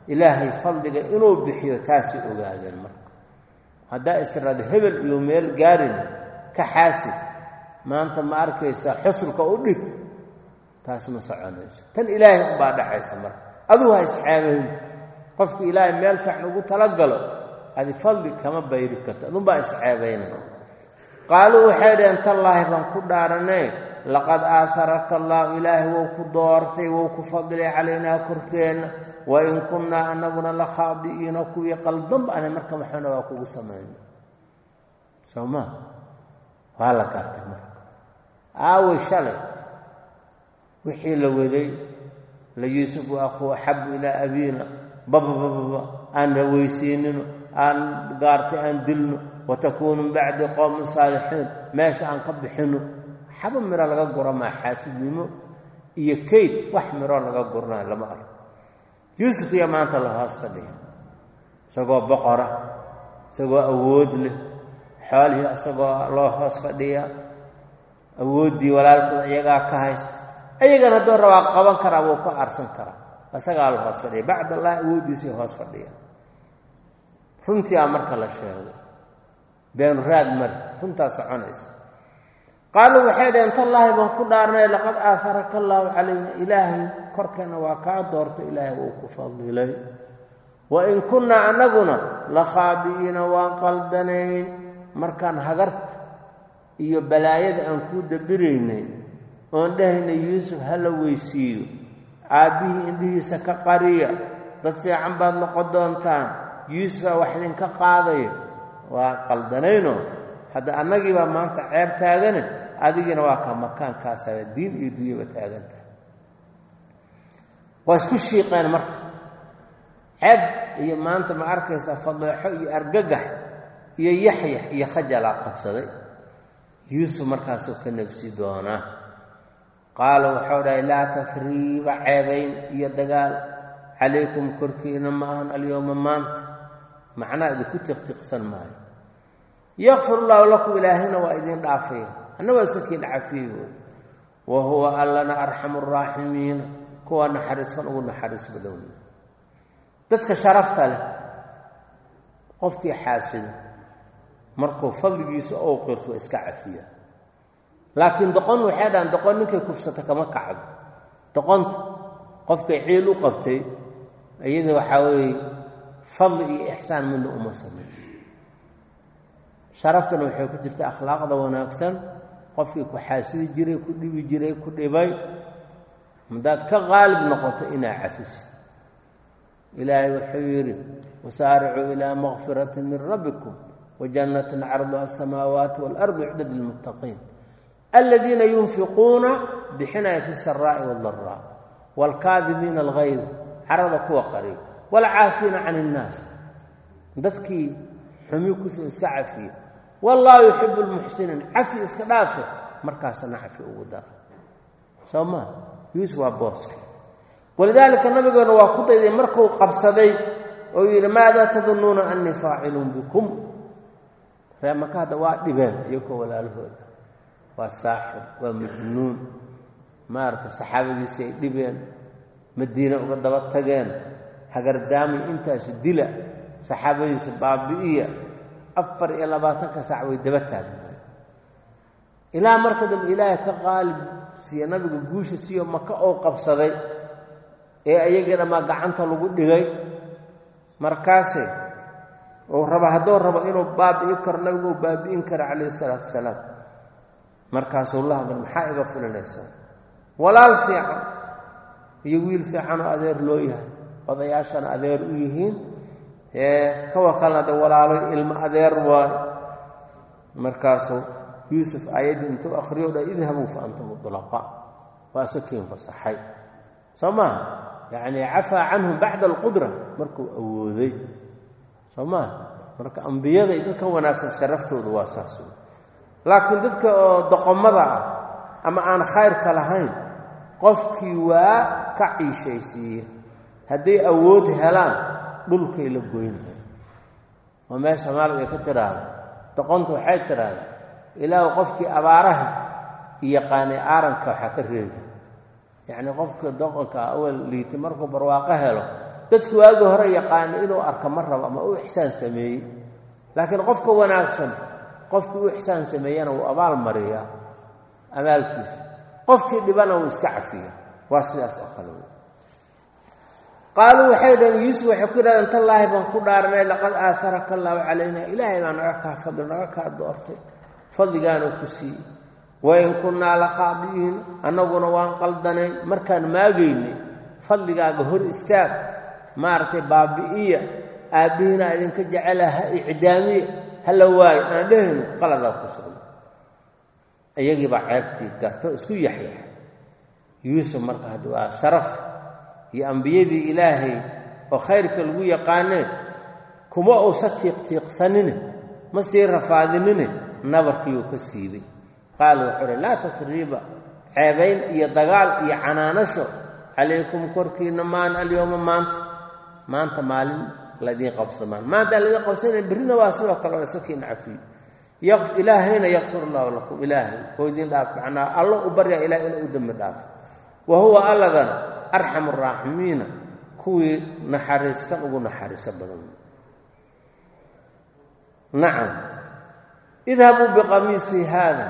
ilaahay fadliga inuu bixiyo taasi ogaadeen marka haddaa israada hebel iyo meel gaarin ka xaasib maanta ma arkaysaa xusulka u dhig taas ma soconayso tan ilaahay ubaa dhacaysa marka aduu ha isxaabayn qofki ilaahay meel fiican ugu talagalo adi fadli kama bayri karto adunbaa isxaabaynaya qaaluu waxay dhaheen tallaahi baan ku dhaaranay laqad aaharaka allahu ilaahay wou ku doortay wou ku fadlay calaynaa korkeenna wain kunnaa anaguna la khaadi'iina kuwii qaldanba ana marka maxana waa kugu samayna soo maa waa la gartay marka aaway shalay wixii la waday la yuusuf wa akhuu axabu ilaa abiina bababababa aan raweysiinino aan gaartay aan dilno watakuunu min bacdi qowmin saalixiin meesha aan ka bixinno xaba miro laga guro maa xaasidnimo iyo kayd wax miroo laga gurnaayo lama arko yuusuf iyo maanta la hoos fadhiya isagoo boqora isagoo awood leh xoolihii isagoo loo hoos fadhiya awooddii walaalkooda iyagaa ka haysta ayagana hadduu rabaa qaban karaa wuu ka aarsan karaa isagaa la hoos fadhiya bacd allah awooddiisii hoos fadhiya runtii aa marka la sheegay beenu raad mari runtaa soconaysa qaaluu waxay dhaheen tallaahi baan ku dhaarnay laqad aaharaka allaahu calayna ilaahay korkeenna waa kaa doortay ilaahay wuu ku fadilay wain kunnaa annaguna la khaadi'iina waan qaldanayn markaan hagarta iyo balaayada aan kuu dabiraynay oon dhahaynay yuusuf ha la weysiiyo aabbihii indhihiisa ka qariya dad fiican baad noqon doontaan yuusufaa wax idinka qaadaya waa qaldanaynoo hadda annagii baa maanta ceeb taagane adigiina waa ka makaankaasaa diin iyo dunyaba taagan tahay waa isku shiiqeen marka ceeb iyo maanta ma arkaysaa fadeexo iyo argagax iyo yaxyax iyo khajalaa qabsaday yuusuf markaasuu ka nabsi doonaa qaala waxau dhahay laa tahriiba ceebayn iyo dagaal calaykum korkiina ma ahan alyowma maanta macnaa idinku tiqtiqsan maayo yakfir ullahu lakum ilaahina waa idin dhaafaya anna waa isakiin cafiye wey wa huwa allana arxamu araaximiina kuwa naxariiskan ugu naxariis badan wey dadka sharafta leh qofkii xaasida markuu fadligiisa ou qirto waa iska cafiya laakiin doqon waxay dhahaan doqon ninkay kufsata kama kacdo doqonta qofkay ciil u qabtay iyada waxaa weeye fadli iyo ixsaan midna uma samayso sharaftana waxay ku jirta akhlaaqda wanaagsan qofkii ku xaasidi jiray ku dhibi jiray ku dhibay haddaad ka qaalib noqoto inaa cafisi ilaahay wuxuu yidhi wasaaricuu ilaa makfiratin min rabbikum wajannatin carduha asamaawaati waalardu ucdad lilmuttaqiin aladiina yunfiquuna bixinaya fi saraa'i waaldara'a waalkaadimiina algayda carada kuwa qariib waalcaafiina can innaas dadkii xumi kusoo iska cafiya wallaahu yuxibu lmuxsiniin cafi iska dhaafe markaasana cafi ugu dara soo maa yuusuf waa booska walidaalika nabigeena waa ku dayday markuu qabsaday oo yidhi maadaa tadunnuuna annii faacilun bikum ree maka hadda waa dhibeen iyagoo walaalahooda waa saaxir waa majnuun maaragta saxaabadiisi ay dhibeen madiine uga daba tageen hagardaami intaas dila saxaabadiisa baabi'iya afar iyo labaatanka saac way daba taagnaay ilaa marka dambe ilaahay ka qaalib siiya nabiga guusha siiyo maka oo qabsaday ee ayagii dhammaa gacanta lagu dhigay markaase uu raba hadduu rabo inuu baabi'i karo nabigu uu baabi'in karo calayhi salaatu wasalaam markaasuu la hadal maxaa iga fulinaysaa walaal fiican iyo wiil fiicanoo adeer loo yahay odayaashana adeer u yihiin ee kawa kalena de walaalo ilmo adeer waayo markaasuu yuusuf aayaddii intuu akhriyo dha idhabuu fa antum udulaqaa waa sakiin fasaxay soo maaha yacnii cafaa canhum bacda alqudra markuu awooday soo maaha marka ambiyada iyo dadka wanaagsan sharaftoodu waa saas wey laakiin dadka oo doqomada ah ama aan khayrka lahayn qofkii waa ka ciishaysiiye hadday awood helaan dhulkay la goynahay oo meesha maalig ay ka tiraahdo doqonta waxay tiraahdaa ilaahu qofkii abaaraha iyo yaqaanay aaranka waxaa ka reeba yacnii qofka doqonka awal liitay markuu barwaaqo helo dadkii waagi hore yaqaana inuu arka ma rabo ama uu ixsaan sameeyey laakiin qofka wanaagsan qofkii uu ixsaan sameeyana wuu abaal mariyaa abaalkiisa qofkii dhibana wuu iska cafiya waa sidaas oo kale qaaluu waxay dhaheen yuusuf waxay ku yidhahdeen tallaahi baan ku dhaaranay laqad aaharaka allaahu calaynaa ilaahay baa naga kaa fadli naga kaa doortay fadligaanuu ku siiyey wain kunnaa la khaadi'iin annaguna waan qaldanayn markaan maagaynay fadligaaga hor istaag maaragtay baabi'iya aabbihiina idinka jecela ha icdaamiya hala waayo aan dhehayno qaladaa ku sugna iyagii baa ceebtii garto isku yaxyaxay yuusuf marka hadda waa sharaf iyo ambiyadii ilaahay oo khayrka lagu yaqaaneen kuma uusa tiiqtiiqsanine ma sii rafaadinine nabarkiiuu ka siibay qaala wuxuu uhi laa tasriiba ceebayn iyo dagaal iyo canaanasho calaykum korkiinna maan alyowma maanta maanta maalin ladiin qabsamaan maanta ladiin qabsanaya berrina waa sidoo kale oo isakiina cafiyo ilaahayna yakfir allahu lakum ilaahay oo idin dhaaf macnaa allo u barya ilaah inuu u dembi dhaafo wa huwa allagana arxamu araaximiina kuwii naxariiskan ugu naxariiso badan nacam idhabuu biqamiisii haada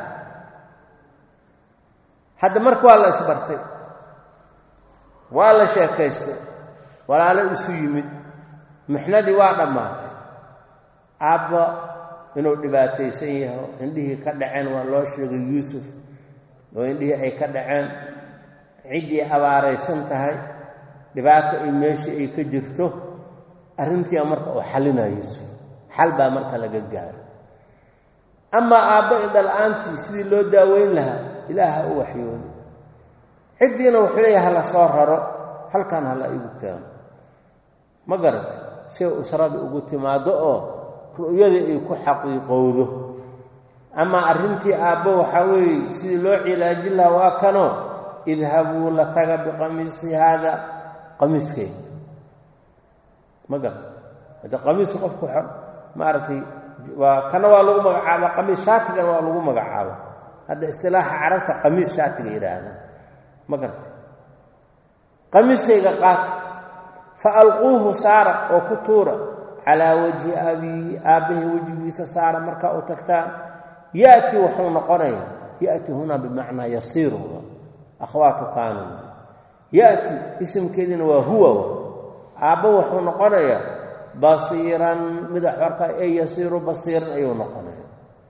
hadda marka waa la isbartay waa la sheekaystay walaalo isu yimid mixnadii waa dhammaatay aabba inuu dhibaataysan yaho indhihii ka dhaceen waa loo sheegay yuusuf oo indhihii ay ka dhaceen ciddii abaaraysan tahay dhibaato ay meeshii ay ka jirto arrintiia marka uu xallinaa yuusuf xal baa marka laga gaaro amaa aabba indhala-aantii sidii loo daaweyn lahaa ilaaha u waxyooni ciddiina wuxuu leeyahay hala soo raro halkan hala igu keeno ma garata si usrada ugu timaaddo oo ru'yadii ay ku xaqiiqowdo amaa arrintii aabbo waxaa weeye sidii loo cilaajin lahaa waa kanoo idhabuu la taga biqamiisi haada qamiiskeyga ma garata hadda qamiiska qofku xor maaragtay waa kana waa lagu magacaaba qamiis shaatigana waa lagu magacaaba hadda istilaaxa carabta qamiis shaatiga yidhaahdaan ma garta qamiiskayga qaata fa alquuhu saara oo ku tuura calaa wajhi abii aabbahay wejigiisa saara markaa u tagtaan ya'ti wuxuu noqonayaa ya'ti hunaa bimacnaa yasiiru akhwaatu kaanu ya'ti isimkeediina waa huwa aabba wuxuu noqonayaa basiiran midax warka ee yasiiru basiiran ayuu noqonaya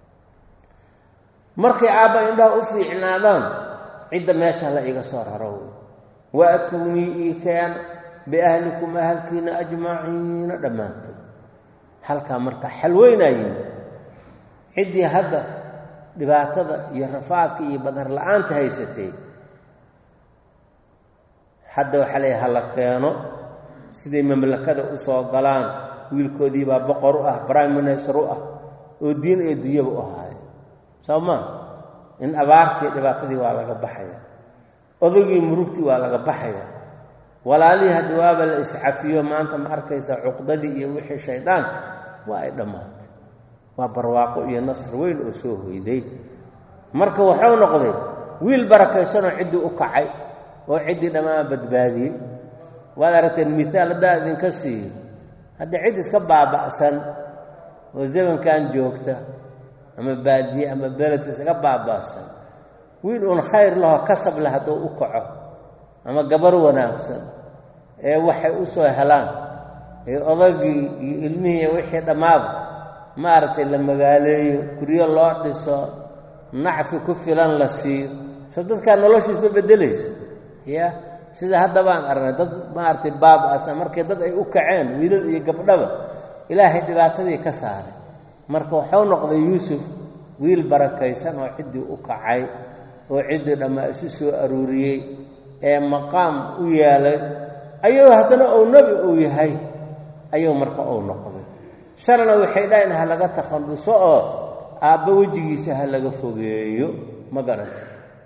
markay aabba indhaha u fiicnaadaan cidda meesha la iga soo raro waatuunii ii keen biahlikum ahalkiina ajmaciina dhammaantood halkaa marka xalweynaayin ciddii hadda dhibaatada iyo rafaadka iyo badar la-aanta haysatay hadda waxaa leeyahay hala keeno siday mamlakada u soo galaan wiilkoodii baa boqor u ah prime minister u ah oo diin ee dunyaba u ahaayo soo maa in abaartii dhibaatadii waa laga baxaya odagii murugtii waa laga baxaya walaalihii hadda waaba la iscafiyo maanta ma arkaysa cuqdadii iyo wixii shaydaan waa ay dhammaatay waa barwaaqo iyo nasr weyn oo soo hoyday marka wuxuu noqday wiil barakaysanoo ciddii u kacay oo ciddii dhammaan badbaadiyey waad aragteen miaal haddaa idinka siiyo hadda cid iska baaba'san oo zamankan joogta ama baadiye ama beled iskaga baaba'san wiil uun khayr laho kasab leh hadduu u kaco ama gabar wanaagsan ee waxay u soo helaan ee odagii iyo ilmihii wixii dhammaaba maaragtay la magaaleeyo guryo loo dhiso nacfi ku filan la siiyo soo dadkaa noloshiisma beddelayso ya sida hadda baan aragnay dad maaragtay baaba'san markay dad ay u kaceen wiilal iyo gabdhaba ilaahay dhibaatadii ka saaray marka waxuu noqday yuusuf wiil barakaysan oo ciddii u kacay oo ciddii dhammaa isu soo aruuriyey ee maqaam u yeelay ayuu haddana uu nebi uu yahay ayuu marka uu noqday shalana waxay dhahayn ha laga takhalluso oo aabba wejigiisa ha laga fogeeyo ma garanta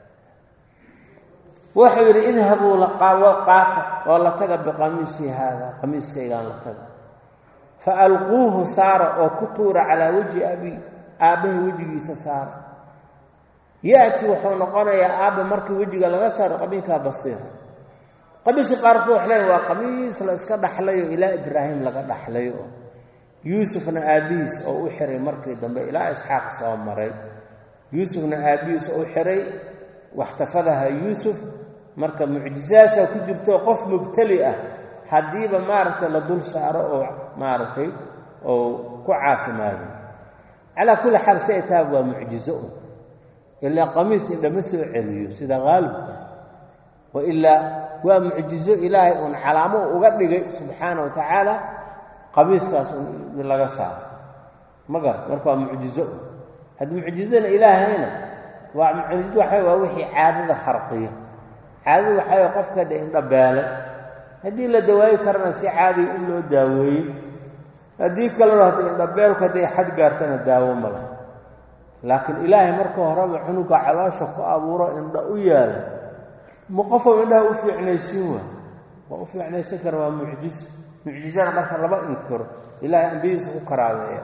wuxuu yidhi idhabuu laqaawo qaata oo la taga biqamiisii haada qamiiskaygaan la taga fa alquuhu saara oo ku tuura calaa wajhi abii aabbahay wejigiisa saara ya'ti wuxuu noqonayaa aabba markii wejiga laga saaro qabiinkaa basiira qamiis qaarkood waxay waa qamiis la iska dhaxlayo ilaa Ibraahim laga dhaxlayo Yuusufna aabiis oo u xiray markii dambe ilaa Isxaaq soo maray Yuusufna aabiis oo u xiray waxtafadaha Yuusuf marka mucjisaasa ku jirto qof mubtali ah hadiiba maartay la dul saaro oo maartay oo ku caafimaado ala kulli hal saytaab waa mucjizo illa qamiis indama soo celiyo sida qaalibka wa illa waa mucjizo ilaahay un calaamo uga dhigay subhanahu wa ta'ala qamiiskaas laga saaro magar marka waa mucjizo had mucjizana ilaahayna waa mucjizo waxa waa wixii caadada kharqiyo caadada waxa qofka indha baala hadii la dawaayo karna si caadi in loo daaweeyo hadii kale raad indha beelka day xad gaartana daawo mala laakiin ilaahay marka horeba cunuga calaasha ku abuuro indha u yaala muqafo indha u fiicnaysiin waa u fiicnaysan kara waa mucjiz mucjizana marka laba inkiro ilaahay ambiisa ku karaadeeyo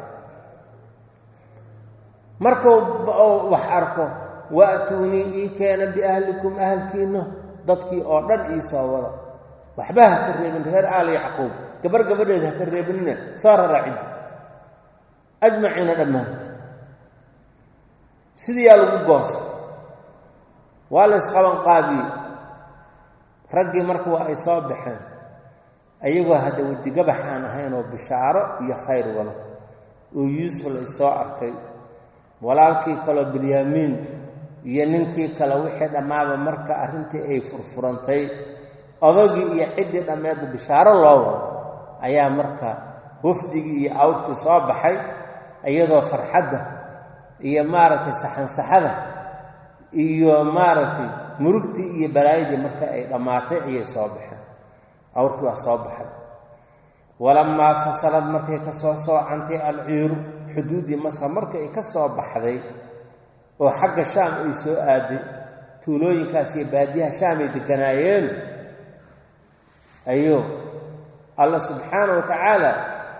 marka wax arko waatuni ikana bi ahlikum ahlkiina dadkii oo dhan ii soo wada waxba ha ka reebin reer aali yaqoob gabar gabadheed ha ka reebinina saara raacid ajmacina dhamaan sidii yaa lagu goos wala isqaban qaadi raggi marka waa ay soo baxeen ayagoo hada wadi gabax aan ahayn oo bishaaro iyo khayr wala oo Yuusuf la soo arkay walaalkii kale Bilyaamin iyo ninkii kale wixii dhamaaba marka arintii ay furfurantay odagii iyo cidii dhameed bishaaro loo ayaa marka wafdigii iyo awrtu soo baxay iyadoo farxadda iyo maaragtay saxan saxada iyo maaragtay murugtii iyo balaayadii marka ay dhamaatay ay soo baxeen awrtu waa soo baxay walamma fasalad markay ka soo soocantay al-ciiru xuduudii Masar markay ka soo baxday oo xagga Shaam ay soo aaday tuulooyinkaas iyo baadiyaha Shaam ay deganaayeen ayo Allah subhanahu wa ta'ala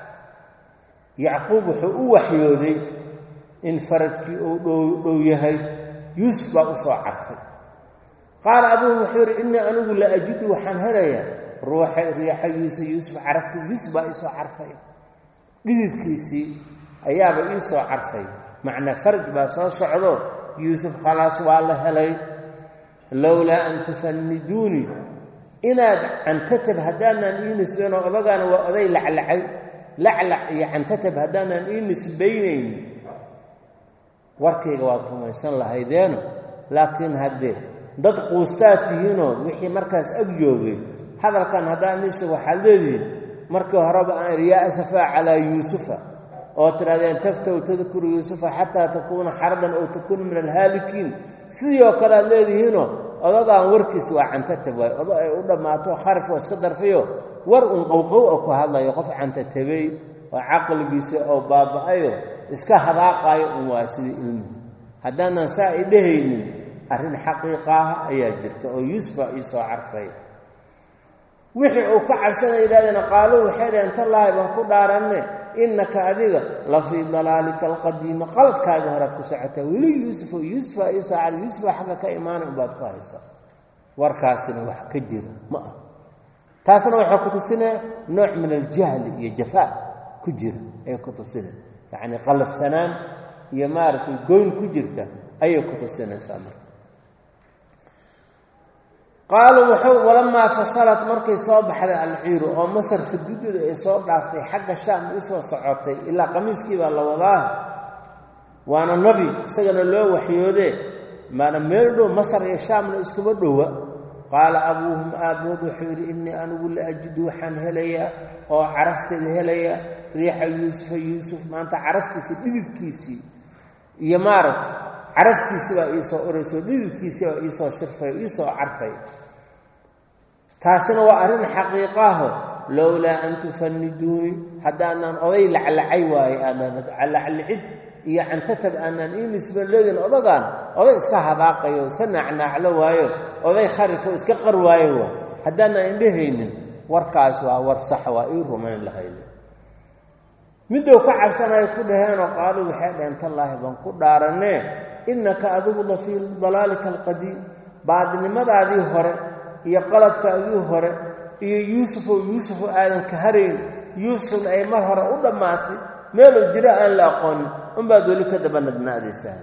Yaqub wuxuu u waxyooday in faradkii uu dhow yahay Yuusuf baa u soo carfay qaal abu wuxuu inni anigu la ajidu waxaan helaya ruuxa riixa Yuusuf Yuusuf carafti Yuusuf baa soo carfay dhididkiisii ayaaba ii soo carfay macna farj baa soo socdo Yuusuf khalaas waa la helay lawla an tufanniduni inaad antatab hadaanan ii nisbeeno odagana waa oday laclacay laclac iyo antatab hadaanan ii nisbeynayn warkayga waa kumaysan lahaydeeno laakiin hadee dad quustaatihiino wixii markaas ag joogay hadalkan hadaan nisho waxa leeyihiin markii horeba aan riyaa asafa ala Yuusufa oo tiraadeen taftaw tadkuru Yuusufa hatta takuna hardan oo takun min al-halikin sidoo kale leeyihiino odagaan warkiis waa cantatab way odo ay u dhamaato kharf oo iska darfiyo war un qowqow oo ku hadlayo qof cantatabay oo aqligiisa oo baabaayo iska hadaaqayo un waa sidii ilmi hadana saa idahaynin arrin xaqiiqa ah ayaa jirta oo Yuusuf ay soo carfay wixii uu ka cabsanay ilaadana qaalo waxay inta laahay baan ku dhaaranay innaka adiga la fi dalalika alqadim qaladkaaga horaad ku socotay wili Yuusuf Yuusuf ay soo car Yuusuf xaqa ka iimaan baad ku haysa warkaasina wax ka jira ma taasna waxa ku tusinay nooc min al-jahl iyo jafaa ku jira ay ku tusinay yani qalaf sanaan iyo maartay goyn ku jirta ay ku tusinaysaa قالوا وحو ولما فصلت مركي صباح العير او مصر حدود اي سو دافتي حق الشام اسو سقطي الا قميصكي با لا وضاه وانا النبي سغنا لو وحيوده ما نمردو مصر يا شام اسكو دوا قال ابوهم ابو بحير اني انا اقول اجد وحن هليا او عرفت هليا ريح يوسف يوسف ما انت عرفت سيدكيسي يا مارك عرفتي سوا يسو ارسو ديدكيسي او يسو شرفي يسو عرفي تاسنا وارن حقيقه لولا ان تفندوني حدانا اودي لعلعي واي انا علعلعد يا ان تتب ان نسبه لدن اودغان اودي اسكا هداقيو اسكا نعناعلو وايو اودي خرفو اسكا قر وايو حدانا اندهينن warkaas waa war sax waa ii rumayn lahayd midoo ka cabsanay ku dhaheen oo qaalo waxay dheenta Allah baan ku dhaaranay innaka adigu fi dalalika alqadim baadnimadaadii hore iyo qaladkaagii hore iyo yuusufoo yuusufoo aadan ka harayn yuusufna ay mar hore u dhammaatay meeluu jiro aan la aqoonin unbaad weli ka daba nadnaadaysaa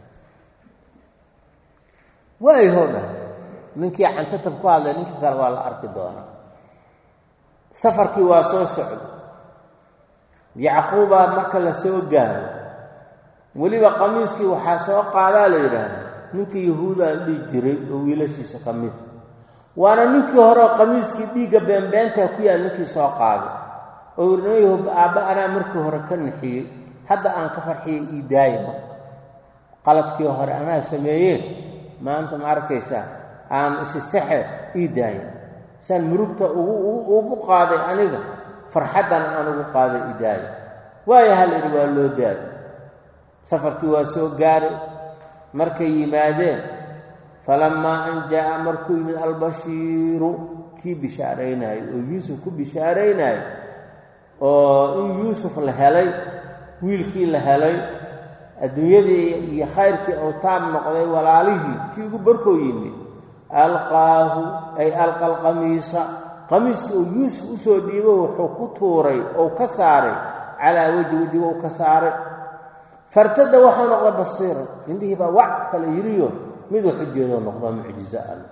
waay hoo dhahay ninkii cantatab ku hadlay ninkii kale waa la arki doonaa safarkii waa soo socday yacquubaa marka la soo gaaro weliba qamiiskii waxaa soo qaadaa la yidhaahdaa ninkii yahuudaa la dhihi jiray oo wiilashiisa ka mid waana ninkii horeo qamiiskii dhiigga beenbeentaa ku yaal ninkii soo qaaday oo wirnayahu aabba anaa markii hore ka nixiyey hadda aan ka farxiyey ii daaya marka qaladkii hore anaa sameeyeen maanta ma arkaysaa aan isi saxe ii daaya saan murugta ugu qaaday aniga farxaddan aan ugu qaaday ii daaya waayo hal idhi waa loo daayo safarkii waa soo gaaray markay yimaadeen falammaa an jaa'a markuu yimid albashiiru kii bishaaraynaayo oo yuusuf ku bishaaraynaayo oo in yuusuf la helay wiilkii la helay adduunyadii iyo khayrkii uu taab noqday walaalihii kii ugu barkoo yimid alqaahu ay alqa alqamiisa qamiiskii uu yuusuf u soo dhiibo wuxuu ku tuuray oo ka saaray calaa wejhi wejiga uu ka saaray fartada waxuu noqda basiiran indhihii baa wac kala yiriyo mid wax ujeedoo noqdo mucjizo alle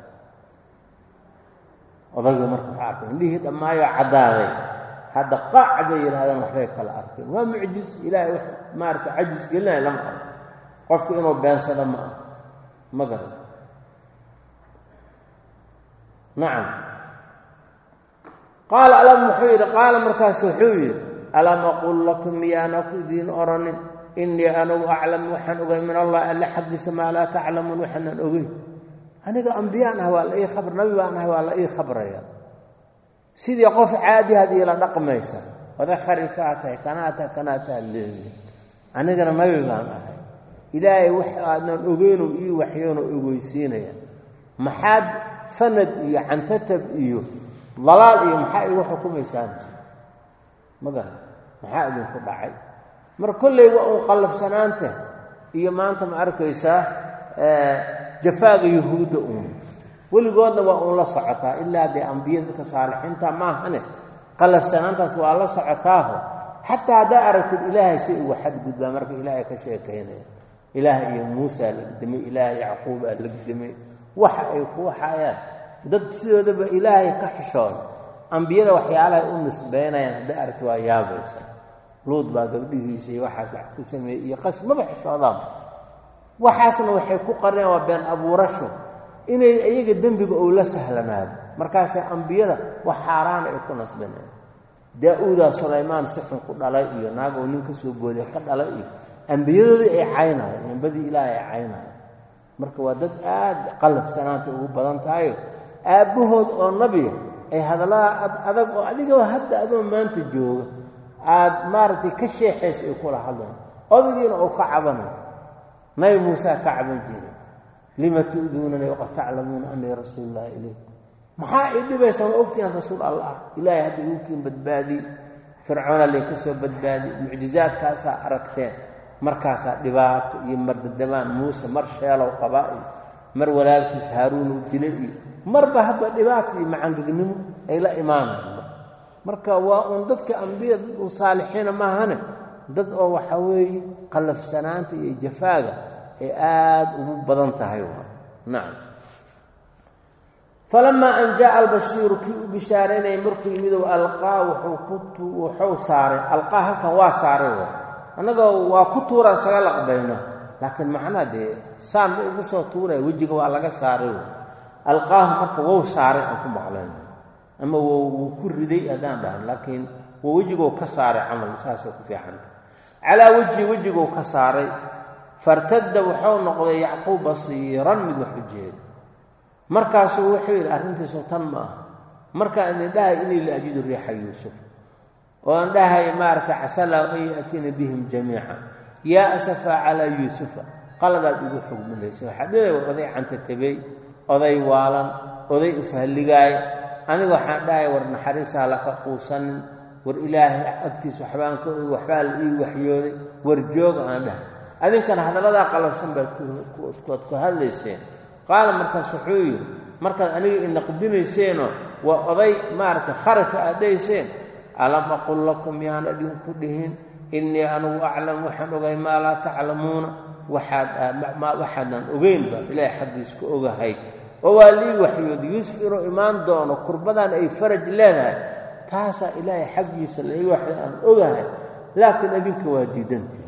odayga marka waxaa arkay indhihii dhammaayoo caddaaday hadda qaac bay yidhahdeen waxbay kala arkeen waa mucjiz ilaahay wax maaragtay cajis gelinaya lama arko qofku inuu beensado ma ah ma garan nacam qaala alam wuxuu yidhi qaala markaas wuxuu yidhi alam aqul lakum miyaana ku idiin oranin innii anugu aclamu waxaan ogay min allah alle xaggiisa maa laa taclamuun waxaanan ogeyn aniga ambiyaan ah waa la ii khabr nabi baan ahay waa la ii khabraya sidii qof caadi had iila dhaqmaysa oday khariifaa tahay kanaa tahay kanaa tahay leeyi anigana nabi baan ahay ilaahay wax aadnan ogeynu ii waxyoonu ogeysiinaya maxaad fanad iyo cantatab iyo dalaal iyo maxaa igu xukumaysaan ma garan maxaa idinku dhacay mar kolley waa uun qallafsanaanta iyo maanta ma arkaysaa jafaaga yahuudda uun weligoodna waa uun la socotaa ilaa dee ambiyada dadka saalixiinta maahane qallafsanaantaas waa la socotaaho xataa haddaa aragtid ilaahay si ugu xadgudbaa marka ilaahay ka sheekaynaya ilaahay iyo muusaa lagdamay ilaahay yacquubaa lagdamay waxa ay ku waxayaan dad sidoodaba ilaahay ka xishooda ambiyada waxyaalahay u nisbaynayaan haddaa aragtid waa yaabaysa luud baa gabdhihiisa iyo waxaas wax ku sameeyey iyo qas maba xishoodaan waxaasna waxay ku qareen waa been abuurasho inay iyaga dembiga uu la sahlanaado markaasay ambiyada wax xaaraana ay ku nasbaneen daa-uudaa sulaymaan si xun ku dhalay iyo naag oo nin ka soo booday ka dhalay iyo ambiyadoodii ay caynayo ambadii ilaahay ay caynayo marka waa dad aad qalabsanaanta ugu badan tahayo aabbahood oo nabiga ay hadallada adag oo adigaba hadda adoo maanta jooga aad maaragtay ka sheexaysa ay kula hadlaan odagiina oo ka cabanayo nabi muuse ka caban jiray lima tu'duunani waqad taclamuuna annii rasuulullahi ilaykum maxaa ii dhibaysaa ma ogtihiin rasuul allah ilaahay hadda iukiin badbaadi fircoona laynka soo badbaadi mucjizaadkaasaa aragteen markaasaa dhibaato iyo mardadamaan muuse mar sheelow qabaa iyo mar walaalkiis haaruun uu dilay iyo marba hadba dhibaato iyo macangegnimo ay la imaanayaan marka waa uun dadka ambiya dad uu saalixiina maahane dad oo waxaa weeye qallafsanaanta iyo jafaaga ay aad ugu badan tahay waa nacam falamaa an jaa'a albashiiru kii u bishaaraynayay markuu yimidow alqaa wuxuu saaray alqaa halkan waa saaray wa annaga waa ku tuuraan saga laqbayno laakiin macnaa dee saan ma ugu soo tuuraya wejiga waa laga saaray w alqaahu marka wow saaray aan ku maqlayno ama wuu ku riday haddaan dhahan laakiin waa wejigou ka saaray camal saasay ku fiicanta calaa wejhi wejigou ka saaray fartadda wuxuu noqday yacquub basiiran mid wax ujeeda markaasuu wuxuu yidhi arrintiisu tan ma aha markaa idin dhahay inii la ajidu riixa yuusuf oo aan dhahay maaragtay casalaa an ya'tiina bihim jamiica yaa asafaa calaa yuusufa qaladaad igu xugminaysa waxaa dhilay war oday cantatabey oday waalan oday ishalligaay aniga waxaan dhahay war naxariisaa laka quusanin war ilaahay agtiis waxbaan ka oy waxbaa la ii waxyooday war jooga aan dhahay adinkana hadalladaa qalabsan baad ku hadlayseen qaala markaas wuxuu yidhi markaad aniga inaqdinayseeno waa oday maaragtay kharafa aadayseen alam aqul lakum yaan idinku dhihin innii anugu aclam waxaan ogay maa laa taclamuuna waxaad waxaadan ogeyn baa ilaahay xaggiisa ku ogahay oo waa lii waxyooda yuusuf inuu imaan doono kurbadan ay faraj leedahay taasaa ilaahay xaggiisa lai waxay aan ogahay laakiin idinka waa diidantiin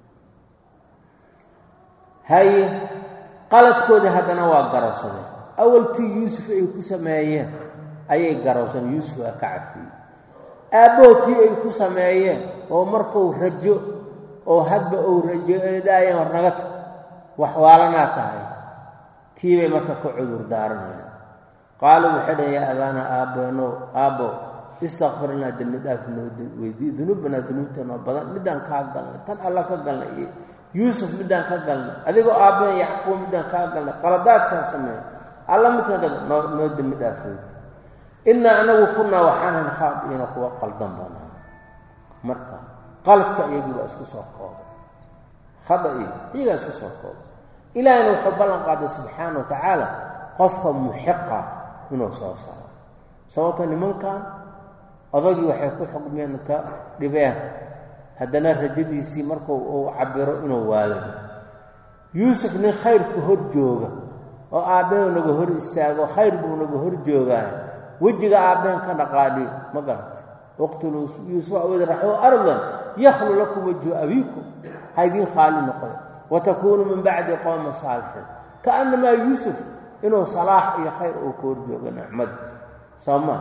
haye qaladkoodii haddana waa garowsadeen awaltii yuusuf ay ku sameeyeen ayay garowsan yuusuf waa ka cafiyey aabbootii ay ku sameeyeen oo markuu rajo oo hadba uu rajo ay dhaayeen war naga tag wax waalanaa tahay tii bay marka ku cudur daaranayaan qaaluu waxay dhahen yaa abaana aabbeeno aabbo istakfir lanaa dembi dhaaf noo weydii dunuubanaa dunuubtanoo badan midaan kaa galnay tan alla ka galnay iyo yuusuf midaan ka galnay adigoo aabbeen yacquub midaan kaa galnay qaladaadkaan sameey alla midka gada noo noo dembi dhaaf weydii innaa anagu kunnaa waxaanan khaadiina kuwa qaldan banaa marka qaladka iyagii baa isku soo koobay khada iyo iyagaa isku soo koobay ilaahayna wuxuu ballan qaaday subxaana wa tacaala qofka muxiqa inuu soo saaro sababta nimankan odagii waxay ku xugmeen ka dhibeen haddana rajadiisii markuu uu cabiro inuu waalayo yuusuf nin khayrku hor jooga oo aabbeen naga hor istaago khayr buu naga hor joogaa wejiga aabbeen ka dhaqaaliyo ma garata waqtuluu yuusuf wadraxuu ardan yakhlu lakum wajhu abiikum haydin khaali noqoy watakuunu min bacdi qowmi saalixiin kaannamaa yuusuf inuu salaax iyo khayr uu ka hor joogo nicmad soomaa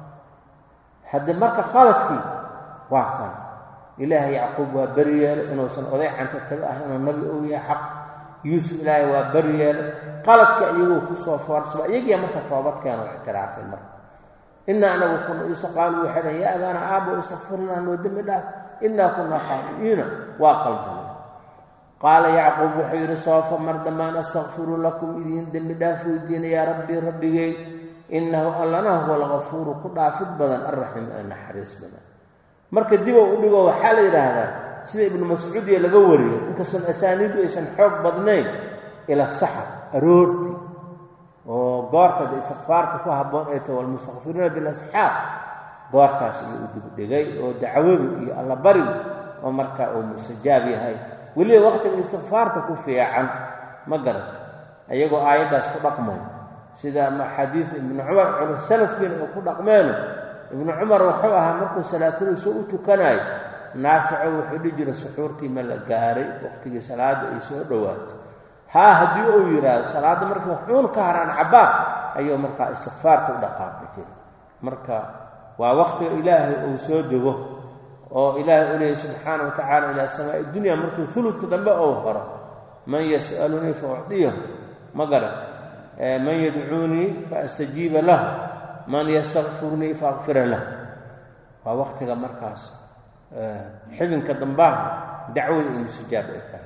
hadda marka qaladkii waa kan ilaahay yacquub waa beri yeelay inuusan oday canta tabi ah inuu nabi uu yahay xaq yuusuf ilaahay waa beri yeelay qaladka iyagoo ku soo foorsaba iyagiya marka toobadkeena u ictiraafay marka innaa anagu kuna isa qaaluu waxay dhahen yaa abaana aabbo istakfir lanaa noo dembi dhaaf innaa kunaa khaadi'iina waa qaldanay qaala yacquub wuxuu yidhi soofa mar dambaan astakfiru lakum idiin dembi dhaaf weydiina yaa rabbii rabbigay innahu allana huwa algafuuru ku dhaafid badan arraxiim ee naxariis badan marka dibow u dhigo waxaa la yidhaahdaa sida ibnu mascuudiya laga wariyey inkastoon asaaniiddu aysan xoog badnayn ila saxar aroorti oo goortada istikfaarta ku habboon ay tahay walmustakfiruuna bilasxaaq goortaas ayuu u dibdhigay oo dacwadu iyo allabarigu oo markaa uu mustajaab yahay weliba waqtiga istikfaarta ku fiican ma garata ayagoo aayaddaas ku dhaqmay sida xadiid ibnu cumar culus salafkiina uu ku dhaqmeeno ibnu cumar wuxuu ahaa markuu salaatulisa u tukanayo naafico wuxuu dhihi jiray suxuurtii ma la gaaray waqtigii salaadda ay soo dhowaato haa haddii uu yidhaahdo salaadda markii xuun ka haraan cabbaar ayuu markaa istikfaarta u dhaqaaqi jiray marka waa waqtiga ilaahay uu soo dego oo ilaahay u leeyay subxaana wa tacaala ilaa samaa'i dunya markuu fuludka dambe uu horo man yas'alunii fa ucdiyahu ma garan man yadcuunii fa astajiiba lahu man yastakfirunii fa akfira lahu waa waqtiga markaas xibinka dambaha dacwada iyo mustajaab ay tahay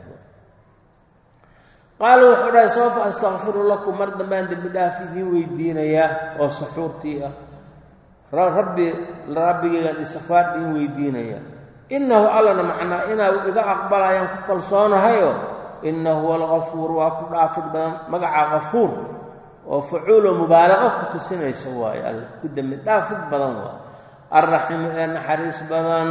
qaala wuxuu dhahay soofa astakfiru lakum mar dambaan dembi dhaaf idiin weydiinayaa oo suxuurtii ah rabbi rabbigaygaan istikfaar idiin weydiinaya innahu allana macnaa inaa iga aqbalayaan ku kalsoonahayoo innahu huwa algafuur waa ku dhaafid badan magacaa gafuur oo facuuloo mubaalaqa ku tusinaysa waaye alla ku dembi dhaafid badan waa arraxiimu ee naxariis badan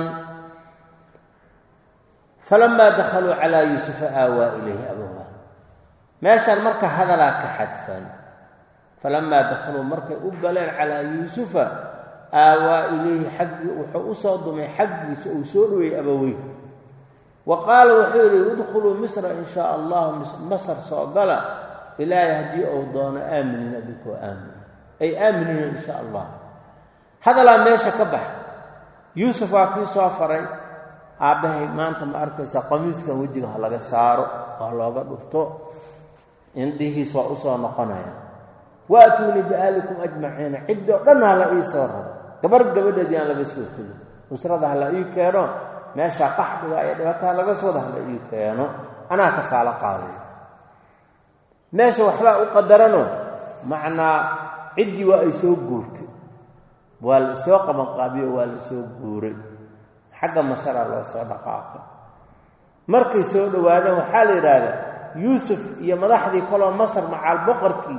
falamaa dakhaluu calaa yuusufa aawaa ilayhi abawaa meeshaan marka hadalaa ka xadfan falamaa dakhaluu markay u galeen calaa yuusufa aawaa ilayhi xaggii wuxuu u soo dumay xaggiisa uu soo dhoweeyey abawey wa qaala wuxuu yidhi udkhuluu misra in shaa allahu masar soo gala ilaahay haddii uu doono aaminiin adinkoo aamina ay aaminiina in shaa allah hadalaa meesha ka bax yuusuf waa kii soo faray aabbahay maanta ma arkaysaa qamiiskan wejiga ha laga saaro oo looga dhufto indhihiis waa u soo noqonaya waatuunii biaalikum ajmaciina ciddoo dhan ha la ii soo raro gabar gabadheedii aan laga soo tegin usrada ha la ii keeno meeshaa qaxdiga iyo dhibataha laga sooda ha la ii keeno anaa ka faalo qaaday meesha waxbaa u qadarano macnaa ciddii waa ay soo guurtay waa la isoo qabanqaabiyo waa la soo guuray xagga masaraa loo soo dhaqaaqay markay soo dhowaadeen waxaa la yidhaahdaa yuusuf iyo madaxdii kaloo masar macaal boqorkii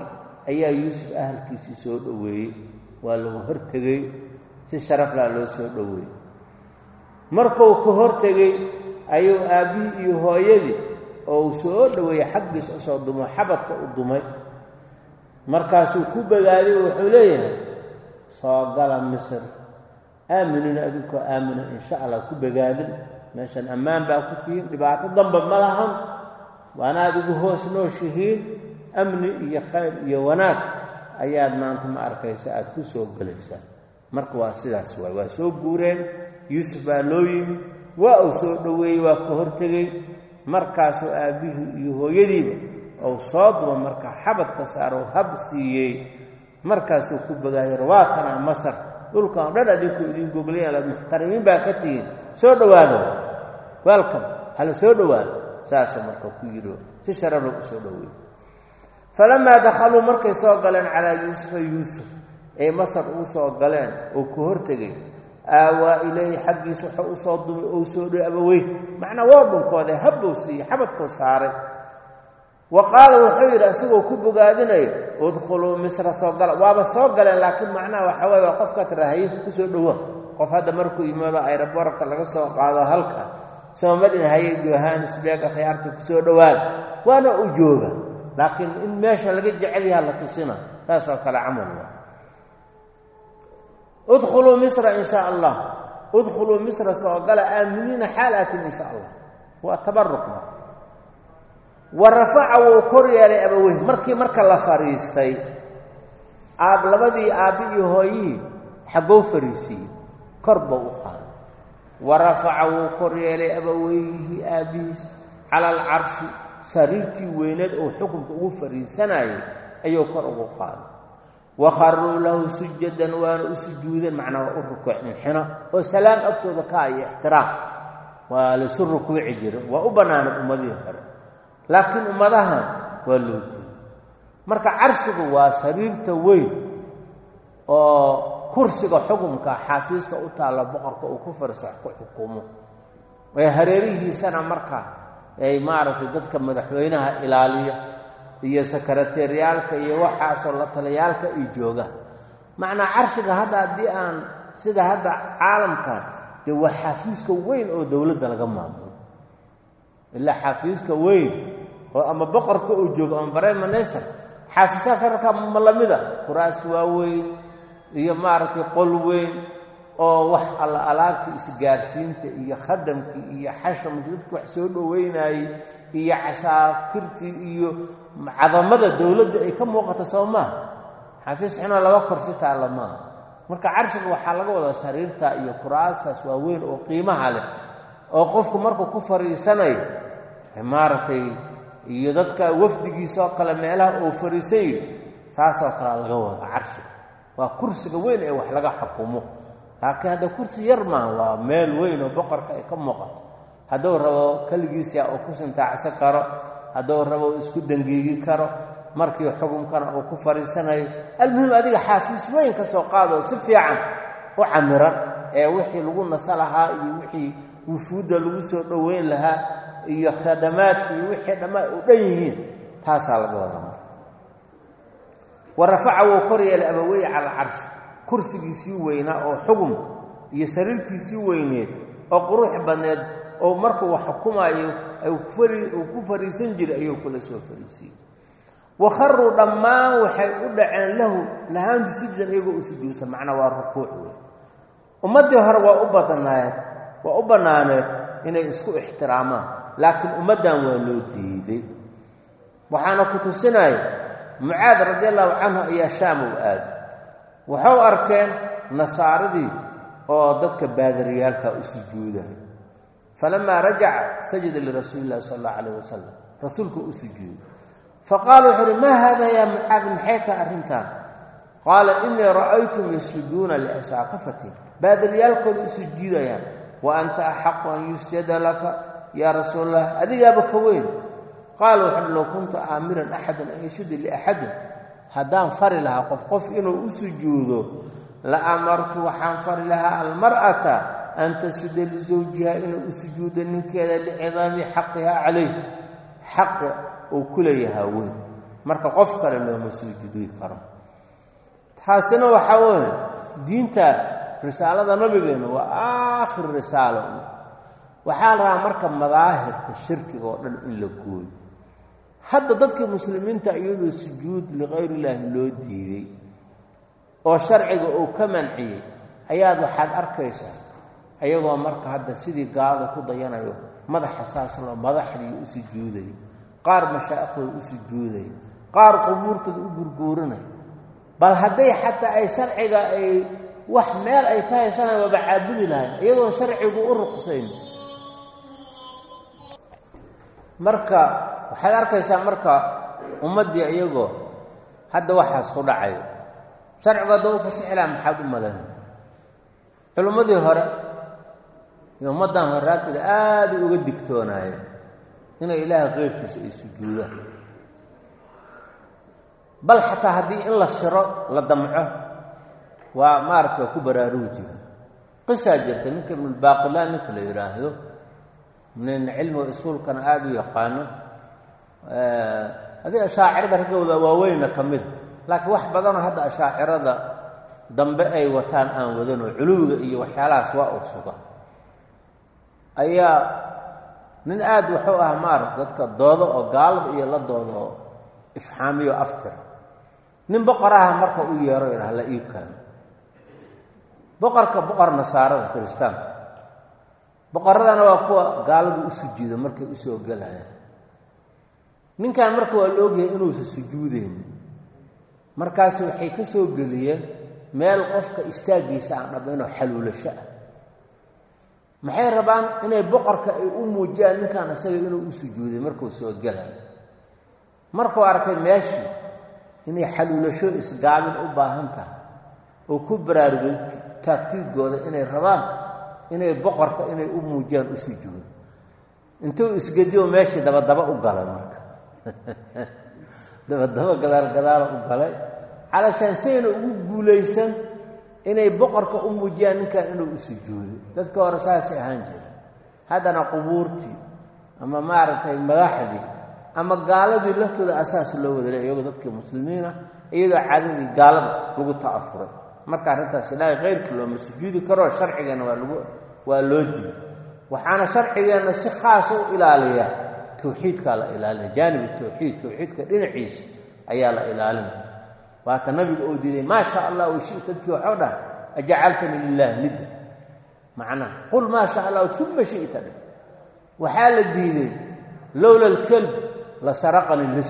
ayaa yuusuf ahalkiisii soo dhoweeyey waa lagu hortegey si sharaf laa loo soo dhoweeyey markuu ka hortegey ayuu aabbihii iyo hooyadii oo uu soo dhoweeyey xaggiis u soo dumo xabadka u dumay markaasuu ku bagaaday wuxuu leeyahay soo gala misr aaminina adinkoo aamina insha allah ku bagaadin meeshan ammaan baa ku tihiin dhibaato damba ma lahan waana adigu hoos nooshihiin amni iyo khayr iyo wanaag ayaad maanta ma arkaysa aad ku soo galaysaa marka waa sidaas waay waa soo guureen yuusuf baa loo yimi waa uu soo dhoweeyey waa ka hortegey markaasuu aabbihii iyo hooyadiiba ou soo duba marka xabadka saaroo hab siiyey markaasuu ku bagaayay rawaatana masar dhulkan dhan adinku idin goglaya muxtarimiin baa ka tihiin soo dhowaado welcome hala soo dhowaado saasuu marka ku yidhi si sharaf lagu soo dhoweeyey falamaa dakhaluu markay soo galeen calaa yuusufa yuusuf ay masar ugu soo galeen oo ku hortegay aawaa ilayhi xaggiisa wuxuu u soo dumay ou soo dhow abawey macnaa waa dhunkooday habbuu siiyey xabadkuu saaray wa qaala wuxuu yidhi isagoo ku bogaadinayo udkhuluu misra soo gala waaba soo galeen laakiin macnaha waxa waye waa qofka tirahaye ku soo dhowa qof hadda markuu yimaado ayraboorka laga soo qaado halka sooma dhin haye johannesburg akhyaarta ku soo dhowaada waana u jooga laakiin in meesha laga jecel yaha la tusina taasoo kale camal waa udkhuluu misra in shaa allah udkhuluu misra soo gala aaminiina xaal aatin in sha allah waa tabaruqna wa rafaca wuu kor yeelay abawey markii marka la fadhiistay aab labadii aabbi iyo hooyihii xaggou fadhiisiiyey kor buu u qaaday wa rafaca wuu kor yeelay abaweyhi aabbihiis cala alcarshi sariirtii weyneed oo xukunka ugu fadhiisanayay ayuu kor ugu qaaday wa kharuu lahu sujadan waana u sujuudeen macnaa waa u rukuuceen xino oo salaam agtooda ka iyo ixtiraam waa laysu rukuuci jira waa u bannaanad ummadihii hore laakiin ummadahan waa loo jeeda marka carshigu waa sariirta weyn oo kursiga xukumka xaafiiska u taalla boqorka uu ku farsax ku xukumo ee hareerihiisana marka ay maaragtay dadka madaxweynaha ilaaliya iyo sekretariyaalka iyo waxaasoo la taliyaalka ay joogaan macnaa carshiga hadda haddii aan sida hadda caalamkan dee waa xaafiiska weyn oo dowladda laga maamulo ilaa xaafiiska weyn oo ama boqorka uu joogo ama prime minister xaafiisaha kararka ma lamida kuraas waaweyn iyo maaragtay qol weyn oo wax alla alaabtii isgaarsiinta iyo khadamkii iyo xashamkii dadka wax soo dhoweynayey iyo casaakirtii iyo cadamada dowladda ay ka muuqato soo maaha xafiis xunoo laba korsi taalla maaha marka carshiga waxaa laga wadaa sariirta iyo kuraastaas waaweyn oo qiimaha leh oo qofku markuu ku fadhiisanayo maaragtay iyo dadka wafdigiisa oo kale meelaha uu fadhiisayo saasoo kalea laga wada carshiga waa kursiga weyn ee wax laga xukumo laakiin hadda kursi yar maaha waa meel weyn oo boqorka ay ka muuqato hadduu rabo keligiisa uu ku sintaacsan karo hadduu rabo isku dangiigi karo markii xukunkana uu ku fadhiisanayo almuhim adiga xaafiis weyn ka soo qaado si fiican u camiran ee wixii lagu nasa lahaa iyo wixii wufuudda lagu soo dhoweyn lahaa iyo khadamaadka iyo wixii dhammaan u dhan yihiin taasaa laga wadaa wa rafaca wuu kor yeelay abawey cala alcarshi kursigiisii weynaa oo xukumka iyo sariirtiisii weyneed oo qurux badneed oo markuu wax xukumaayo uu ku fadhiisan jiray ayuu kula soo fadhiisiyey wa kharuu dhammaan waxay u dhaceen lahu lahaantu sujudan iyagoo u sujuudsan macnaa waa rukuuc wey ummaddii hore waa u badnaayeed waa u bannaaneed inay isku ixtiraamaan laakiin ummaddan waa loo diiday waxaana ku tusinaya mucaad radi allahu canhu ayaa shaam u aaday waxau arkeen nasaaradii oo dadka baadariyaalka u sujuudahay falamaa rajaca sajada lirasuuli illahi sala allahu calayh wasalam rasuulku u sujuuday faqaala wuxuu uhi maa haada yaa mucaad maxay tahay arrintaan qaala inii ra'aytum yasjuduuna liasaaqifatin baadariyaalkooda u sujuudayaan wa anta axaqu an yusjada laka yaa rasuul allah adigaaba ka weyn qaala wuxuuhi low kuntu aamiran axadan an yasjuda liaxadin haddaan fari lahaa qof qof inuu u sujuudo la amartu waxaan fari lahaa almar'ata an tasjuda lisawjiha inuu u sujuudo ninkeeda licidaami xaqihaa calayh xaqa uu ku leeyahaa weyn marka qof kale looma sujuudi karo taasina waxa weeye diinta risaalada nabigeena waa aakhir risaalo waxaa la rabaa marka madaahirka shirkiga oo dhan in la gooyo hadda dadka muslimiinta iyadoo sujuud liqayri illaahi loo diiday oo sharciga uu ka manciyey ayaad waxaad arkaysaa ayagoo marka hadda sidii gaalada ku dayanayo madaxa saas loo madaxdii u sujuuday qaar mashaaikhdooda u sujuuday qaar qubuurtooda u gurguurinay bal hadday xataa ay sharciga ay wax meel ay ka haysanayaan waba caabudi lahayn iyadoo sharcigu u ruqsayn marka waxaad arkaysaa marka ummaddii iyagoo hadda waxaas ku dhacayo sharcigu hadduu u fasixi lahaa maxaad u malayn culimmadii hore iyo ummaddan horaatida aada uga digtoonaayeen inay ilaahay keyrkiisa ay sujuudaan bal xataa haddii in la siro la damco waa maaragta waa ku baraarugi jira qisaa jirta ninka ibnulbaaqilaan ninka la yidhaahdo min cilmiga usuulkana aada u yaqaano adiga ashaacirada raggooda waaweyna ka mida laakiin wax badanoo hadda ashaacirada dambe ay wataan aan wadanoo culuwiga iyo waxyaalahaas waa u suga ayaa nin aada wuxuu ah maaragta dadka doodo oo gaalada iyo la doodo oo ifxaamiyo aftir nin boqoraha marka u yeero idhaha la iibkaano boqorka boqor nasaarada kiristaanka boqoradana waa kuwa gaaladu u sujuuda markay u soo gelayaan ninkan marka waa la ogyahay inuusan sujuudaynin markaasi waxay ka soo geliyeen meel qofka istaaggiisa aan dhammaynoo xaluulasho ah maxay rabaan inay boqorka ay u muujiyaan ninkan isaga inuu u sujuuday markuu soo gelayo markuu arkay meeshii inay xaluulasho isgaabin u baahan tahay oo ku baraarugay taagtiigooda inay rabaan inay boqorka inay u muujiyaan u sujuudo intuu isgediyo meeshii dabadaba u galay marka dabadaba gadaal gadaala u galay calashaan sayna ugu guulaysan inay boqorka u muujiyaan ninkan inuu u sujuudo dadka hore saasay ahaan jira haddana qubuurtii ama maaragtay madaxdii ama gaaladii laftooda asaas loo wada leey iyagoo dadkii muslimiina iyadoo caadadii gaalada lagu ta'afuray marka arrintaas ilaahay keyrka looma sujuudi karo sharcigeena waa lagu waa loo diiday waxaana sharcigeena si khaasa u ilaaliyaa tawxiidkaa la ilaalinaya jaanib tawxiid tawxiidka dhinaciisa ayaa la ilaalinaya waata nabiga uu diiday maa sha allah wa shita dadkii waxuu dhahay ajacaltani lilaahi nidda macnaha qul maa sha allah uma shita dheh waxaa la diiday lowla alkalb la saraqani lis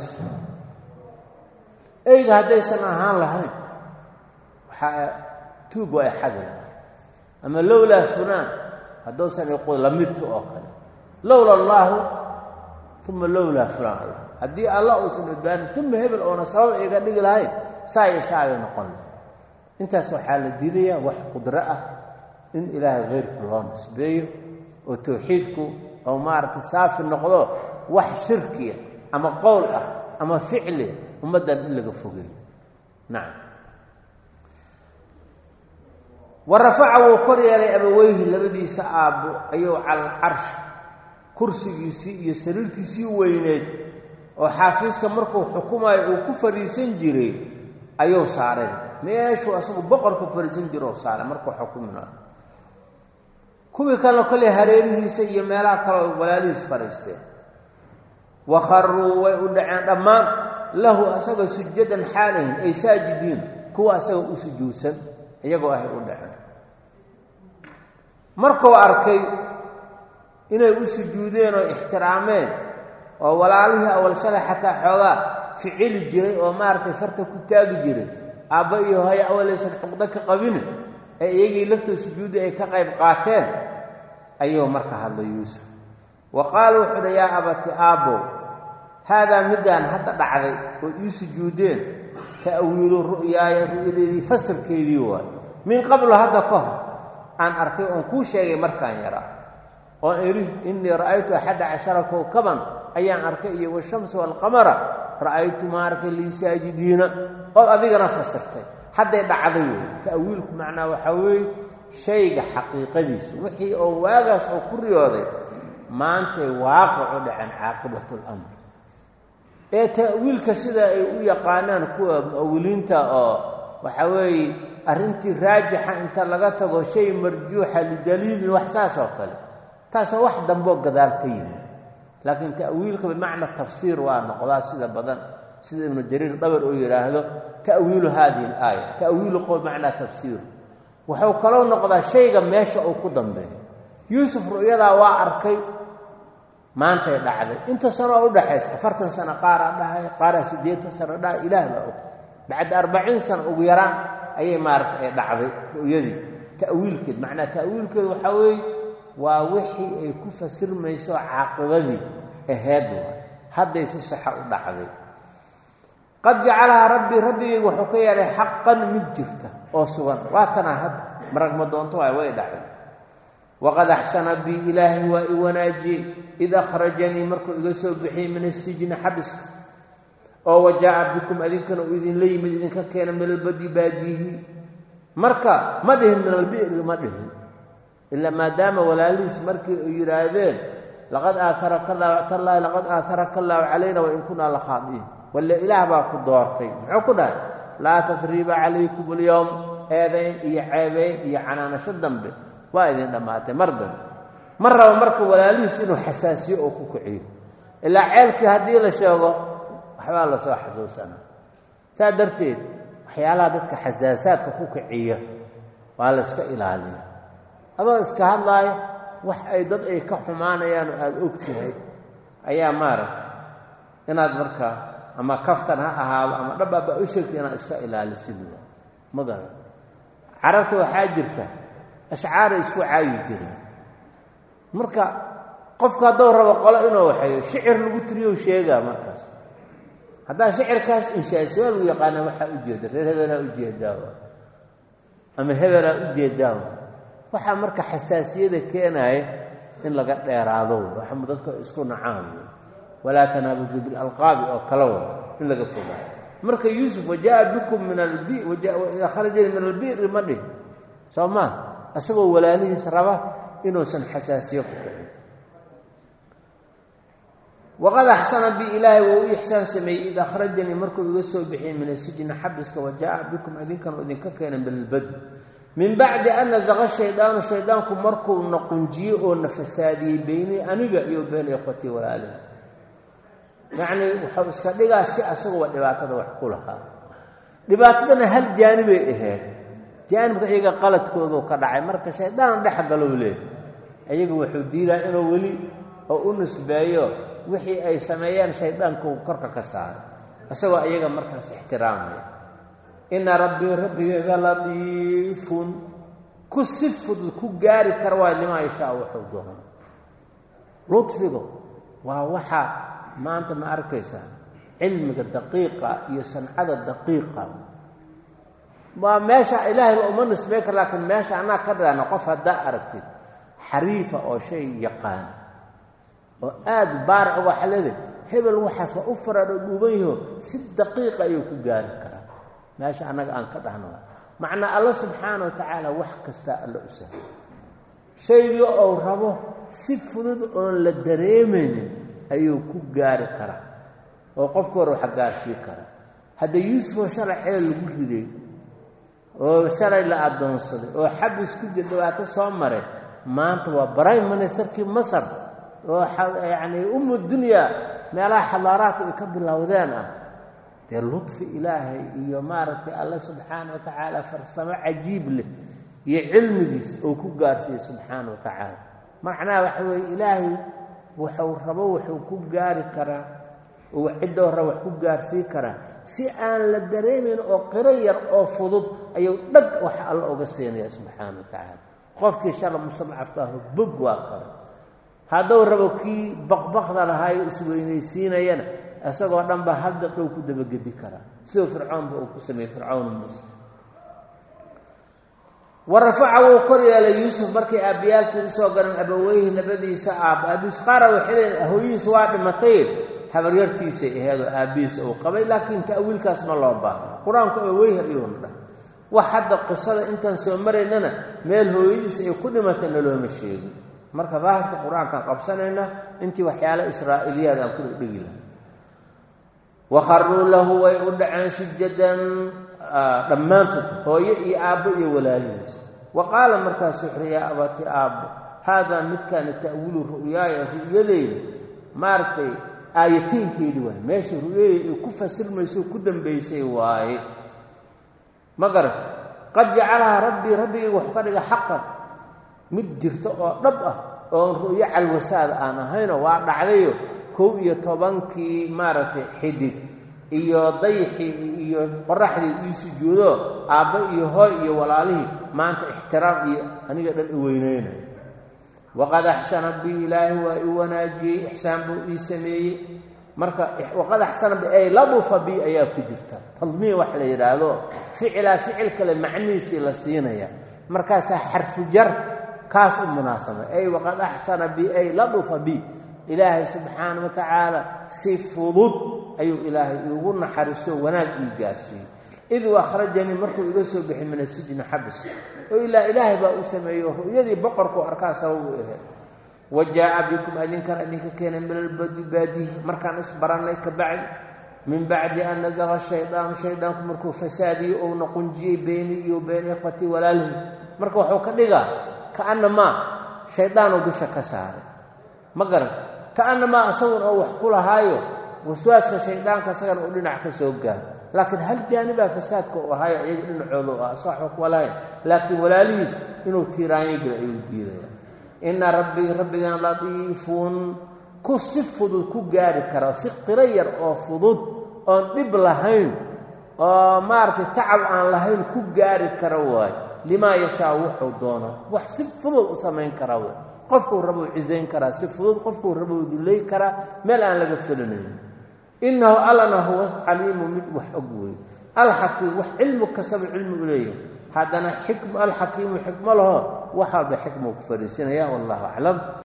eyga haddaysan ahaan lahayn waxaa tuug waa ay xadi lahay ama lowlaa fulaan hadduusan iqu lamidta oo kale lowla allaahu uma lowlaa fulaan allah haddii allah uusan badbaanin uma hebel oona sabab iga dhigi lahayn saa iyo saabay noqon lahay intaas waxaa la diidayaa wax qudro ah in ilaahay keyrka loo nisbeeyo oo tawxiidku oo maaragtay saafi noqdo wax shirkiya ama qowl ah ama ficli ummaddan in laga fogeeyo nacam wa rafaca wuu kor yeelay abaweyhi labadiisa aabbo ayuu cala alcarsh kursigiisii iyo sariirtiisii weyneed oo xaafiiska markuu xukumayo uu ku fadhiisan jiray ayuu saaray meeshuu asagu boqorku fadhiisan jiro oo saaray markuu xukuminayo kuwii kaleo kale hareerihiisa iyo meelaha kale walaalihiis fadhiisteen wakharuu way u dhaceen dhammaan lahu asaga sujadan xaalahin ay saajidiin kuwa asaga u sujuudsan iyagoo ahay u dhaceen markuu arkay inay u sujuudeen oo ixtiraameen oo walaalihii awal shalay xataa xoogaa ficili jiray oo maaragtay farta ku taagi jiray aabba iyo hooyo awalaysan cuqdo ka qabin ee iyagii laftoo sujuudi ay ka qayb qaateen ayuu marka hadlay yuusuf wa qaala wuxuu dha yaa abati aabbow haadaa middaan hadda dhacday ood ii sujuudeen ta'wiilu ru'yaaya ru'yadeedii fasirkeedii waay min qablu hadda ka hor aan arkay oon kuu sheegay markaan yaraa oon idhi innii ra'aytu axadda cashara kowkaban ayaan arkay iyo washamsa waalqamara ra'aytu ma arkay lii saajidiina ood adigana fasirtay hadday dhacday wey ta'wiilku macnaa waxaa weeye shayga xaqiiqadiisa wixii oo waagaas oo ku riyooday maantay waaqicu dhaceen caaqibatu lamr ee ta'wiilka sida ay u yaqaanaan kuwa mu'awiliinta oo waxa weeye arrintii raajixa inta laga tago shay marjuuxa lidaliilin wax saas oo kale taasoo wax damboo gadaal ka yimid laakiin ta'wiilka bimacna tafsiir waa noqdaa sida badan sida ibnu jariir dabar uu yidhaahdo ta'wiilu haadihi alaaya ta'wiilu qowl macnaa tafsiir wuxuu kaloo noqdaa shayga meesha uu ku dambeeyo yuusuf ru'yadaa waa arkay maantay dhacday inta sano oo u dhaxaysa afartan sano qaaraa dhahay qaaraa siddeetan sano dhahay ilaah baa og bacda arbaciin sano ugu yaraan ayay maaragtay ay dhacday ru'yadii ta'wiilkeed macnaa ta'wiilkeedu waxaa weeye waa wixii ay ku fasirmayso caaqibadii ahayd waa hadday si saxa u dhacday qad jacalahaa rabbii rabbigaygu wuxuu ka yeelay xaqan mid jirta oo sugan waa tanaa hadda marag ma doonto waay way dhacday waqad axsana bii ilaahay waa i wanaajiyey id akhrajanii markuu iga soo bixiyey min asijni xabiska oo wajaa'a bikum adinkana uu idinla yimid idinka keena min albadi baadiyihi marka ma dhihin min albi'ri ma dhihin ilaa maadaama walaalihiis markii ay yidhaahdeen laqad aaharaka allahu tallaahi laqad aaharaka allahu calayna wa in kunaa la khaadiin walla ilaah baa ku doortay muxuu ku dhahay laa tadriiba calaykum alyowm eedayn iyo ceebayn iyo canaanasho dambe waa idin dhammaatay mar dambe ma rabo marka walaalihiis inuu xasaasiyo oo ku kiciyo ilaa ceelkii haddii la sheego waxbaa la soo xasuusanaa saa darteed waxyaalaha dadka xasaasaadka ku kiciya waa la iska ilaaliya adoo iska hadlaaya wax ay dad ay ka xumaanayaan oo aada og tahay ayaa maaragtay inaad markaa ama kaftan ha ahaado ama dhabaaba u sheegta inaad iska ilaalisid ma garan carabta waxaa jirta ashcaaray isku caayi jireen marka qofka hadduu rabo qolo inuu waxeeyo shicir lagu tiriyow sheegaa markaas haddaa shicirkaas inshaasi waa lagu yaqaanaa waxaa ujeeda reer hebelaa ujeedaa ama hebelaa ujeedaa waxaa marka xasaasiyada keenaya in laga dheeraado waxa dadka isku nacaan walaa tanaabuzu bilalqaabi oo kala wada in laga fogaado marka yuusuf wajaa bikum min albi wajaa kharajani min albi'ri madhi soo ma asagoo walaalihiis raba inuusan xasaasiyo ku kicin waqad axsana bi ilaahi wa u ixsaan sameeyey id akhrajanii markuu iga soo bixiyey min asijni xabiska wajaa bikum idinkan idinka keena min albadi min bacdi an nazaqa shaydaanu shaydaanku markuu na qunjiyey oo na fasaadiyey beynii aniga iyo been ikhwatii walaalihi yacni wuxuu iska dhigaa si asaguba dhibaatada wax ku lahaa dhibaatadana hal jaanibay ahayd jaanibka iyaga qaladkoodu ka dhacay marka shaydaan dhex galow leeh iyagu wuxuu diidaa inuu weli oo u nisbeeyo wixii ay sameeyeen shaydaanku korka ka saaray isagoo iyaga markaas ixtiraamaya ina rabbii rabbigayga latiifun ku si fudud ku gaari kara waa limaa yashaa wuxuu doono lutfigu waa waxa maanta ma arkaysaa cilmiga daqiiqa iyo sancada daqiiqa waa meesha ilaahay uma nisbey kara laakiin meesha anaa ka dhana qof haddaa aragtid xariifa oo shay yaqaan oo aada baaric uga xalade hebel waxaas waa u faraadho dhuuban yaho si daqiiqa ayuu ku gaari karaa meesha annaga aan ka dhahno macnaa alla subxaana wa tacaala wax kastaa alla u sahlo shaygii ou rabo si fudud oon la dareemaynin ayuu ku gaari karaa oo qofka hore waxa gaarsii karaa hadda yuusufoo shalay ceel lagu riday oo shalay la addoonsaday oo xabis ku jir dhibaato soo maray maanta waa prime ministerkii masar oo yacni umu dunyaa meelaha xadaaraadku ay ka bilowdeen ah dee ludfi ilaahay iyo maaragtay alla subxaana wa tacaala farsamo cajiib leh iyo cilmigiis oo ku gaarsiiyey subxaana wa tacaala macnaha waxa weeye ilaahay wuxuu rabo wuxuu ku gaari karaa oo ciddoo rabo wax ku gaarsii karaa si aan la dareemin oo qiro yar oo fudud ayuu dhag waxa alla uga siinaya subxaana wa tacaala qofkii shala mustadcafka ah bog waa karo hadduu rabo kii baqbaqda lahaayo isweynaysiinayana isagoo dhan ba hal daqiiq ku dabagedi karaa sidoo fircoonba uu ku sameeyey fircoon muuse warafaca wuu kor yeelay yuusuf markii aabbiyaalkii usoo garan abaweyhi labadiisa aab aabiis qaara waxay leeyiin hooyihiis waa dhimatay habaryartiisay aheedoo aabbihiis uu qabay laakiin ta'wiilkaas ma loo baahno qur-aanku abaweyhi ayuuna dhah wax hadda qisada intaan soo maraynana meel hooyadiis ay ku dhimatayna looma sheegin marka daahirka qur-aankaan qabsanayna intii waxyaale israa'iiliyaad aan ku dhigi lahay wakharuu lahu way u dhaceen sujadan dhammaantood hooyo iyo aabbo iyo walaalihiis wa qaala markaas wuxuu yaa abati aabbo haadaa midkaana ta'wiilu ru'yaaya ru'yadeyda maaragtay aayatiinkeedii waaye meesha ru'yadeyda ay ku fasirmayso ku dambaysay waaye ma garata qad jacalahaa rabbii rabbigayga waxu ka dhiga xaqan mid jirta oo dhab ah oon ru'yo calwasaada aan ahaynoo waa dhacdayo kow iyo tobankii maaragtay xidig iyo dayxii iyo qoraxdii ii sujuudo aabba iyo hooy iyo walaalihii maanta ixtiraam iyo aniga dhan i weyneynayo waqad axsana bi ilaahi waa i wanaajiyey ixsaan buu ii sameeyey marka waqad axsana bi ay ladufa bi ayaa ku jirta tadmiin wax la yidhaahdo ficilaa ficil kale macnihiisii la siinaya markaasaa xarfu jar kaas u munaasaba ay waqad axsana bi ay ladufa bi ilaahay subxaana wa tacaala si fudud ayuu ilaahay iigu naxariiso wanaag ii gaarsiiyey id u akhrajanii markuu iga soo bixi min asijni xabis oo ilaa ilaahay baa u sameeyo ru'yadii boqorku arkaa sabab u ahayd wa jaa'a bikum adinkana idinka keenay min albaadihi markaan isbarannay ka bacdi min bacdi an nazaqa shaydaanu shaydaanku markuu fasaadiyo ouna qunjiyey beyni iyo beyna ikhwatii walaalihi marka wuxuu ka dhigaa kaannamaa shaydaanoo dusha ka saaray ma garan kaannamaa isagun oo wax ku lahaayo waswaaska shaydaanka isagana uu dhinac ka soo gaaro laakiin hal jaanibaa fasaadka u ahaayo iyaga dhinacooda u ah soo waxba kuwa lahayn laakiin walaalihiis inuu tiiraanyo galo ayuu diidaya ina rabbii rabbigan latiifun ku si fudud ku gaari kara si qiro yar oo fudud oon dhib lahayn oo maaragtay tacab aan lahayn ku gaari kara waayo limaa yashaa wuxuu doono wax si fudud u samayn kara way qofkuu rabuu cisayn karaa si fudud qofkuu rabuu dullay karaa meel aan laga filinayn innahu allana huwa caliimu mid wax og wey alxakiim wax cilmu kasaba cilmi u leeyahay haddana xikmu alxakiimu xikmo laho waxaaba xikmuu ku fadhiisinaya wallahu aclam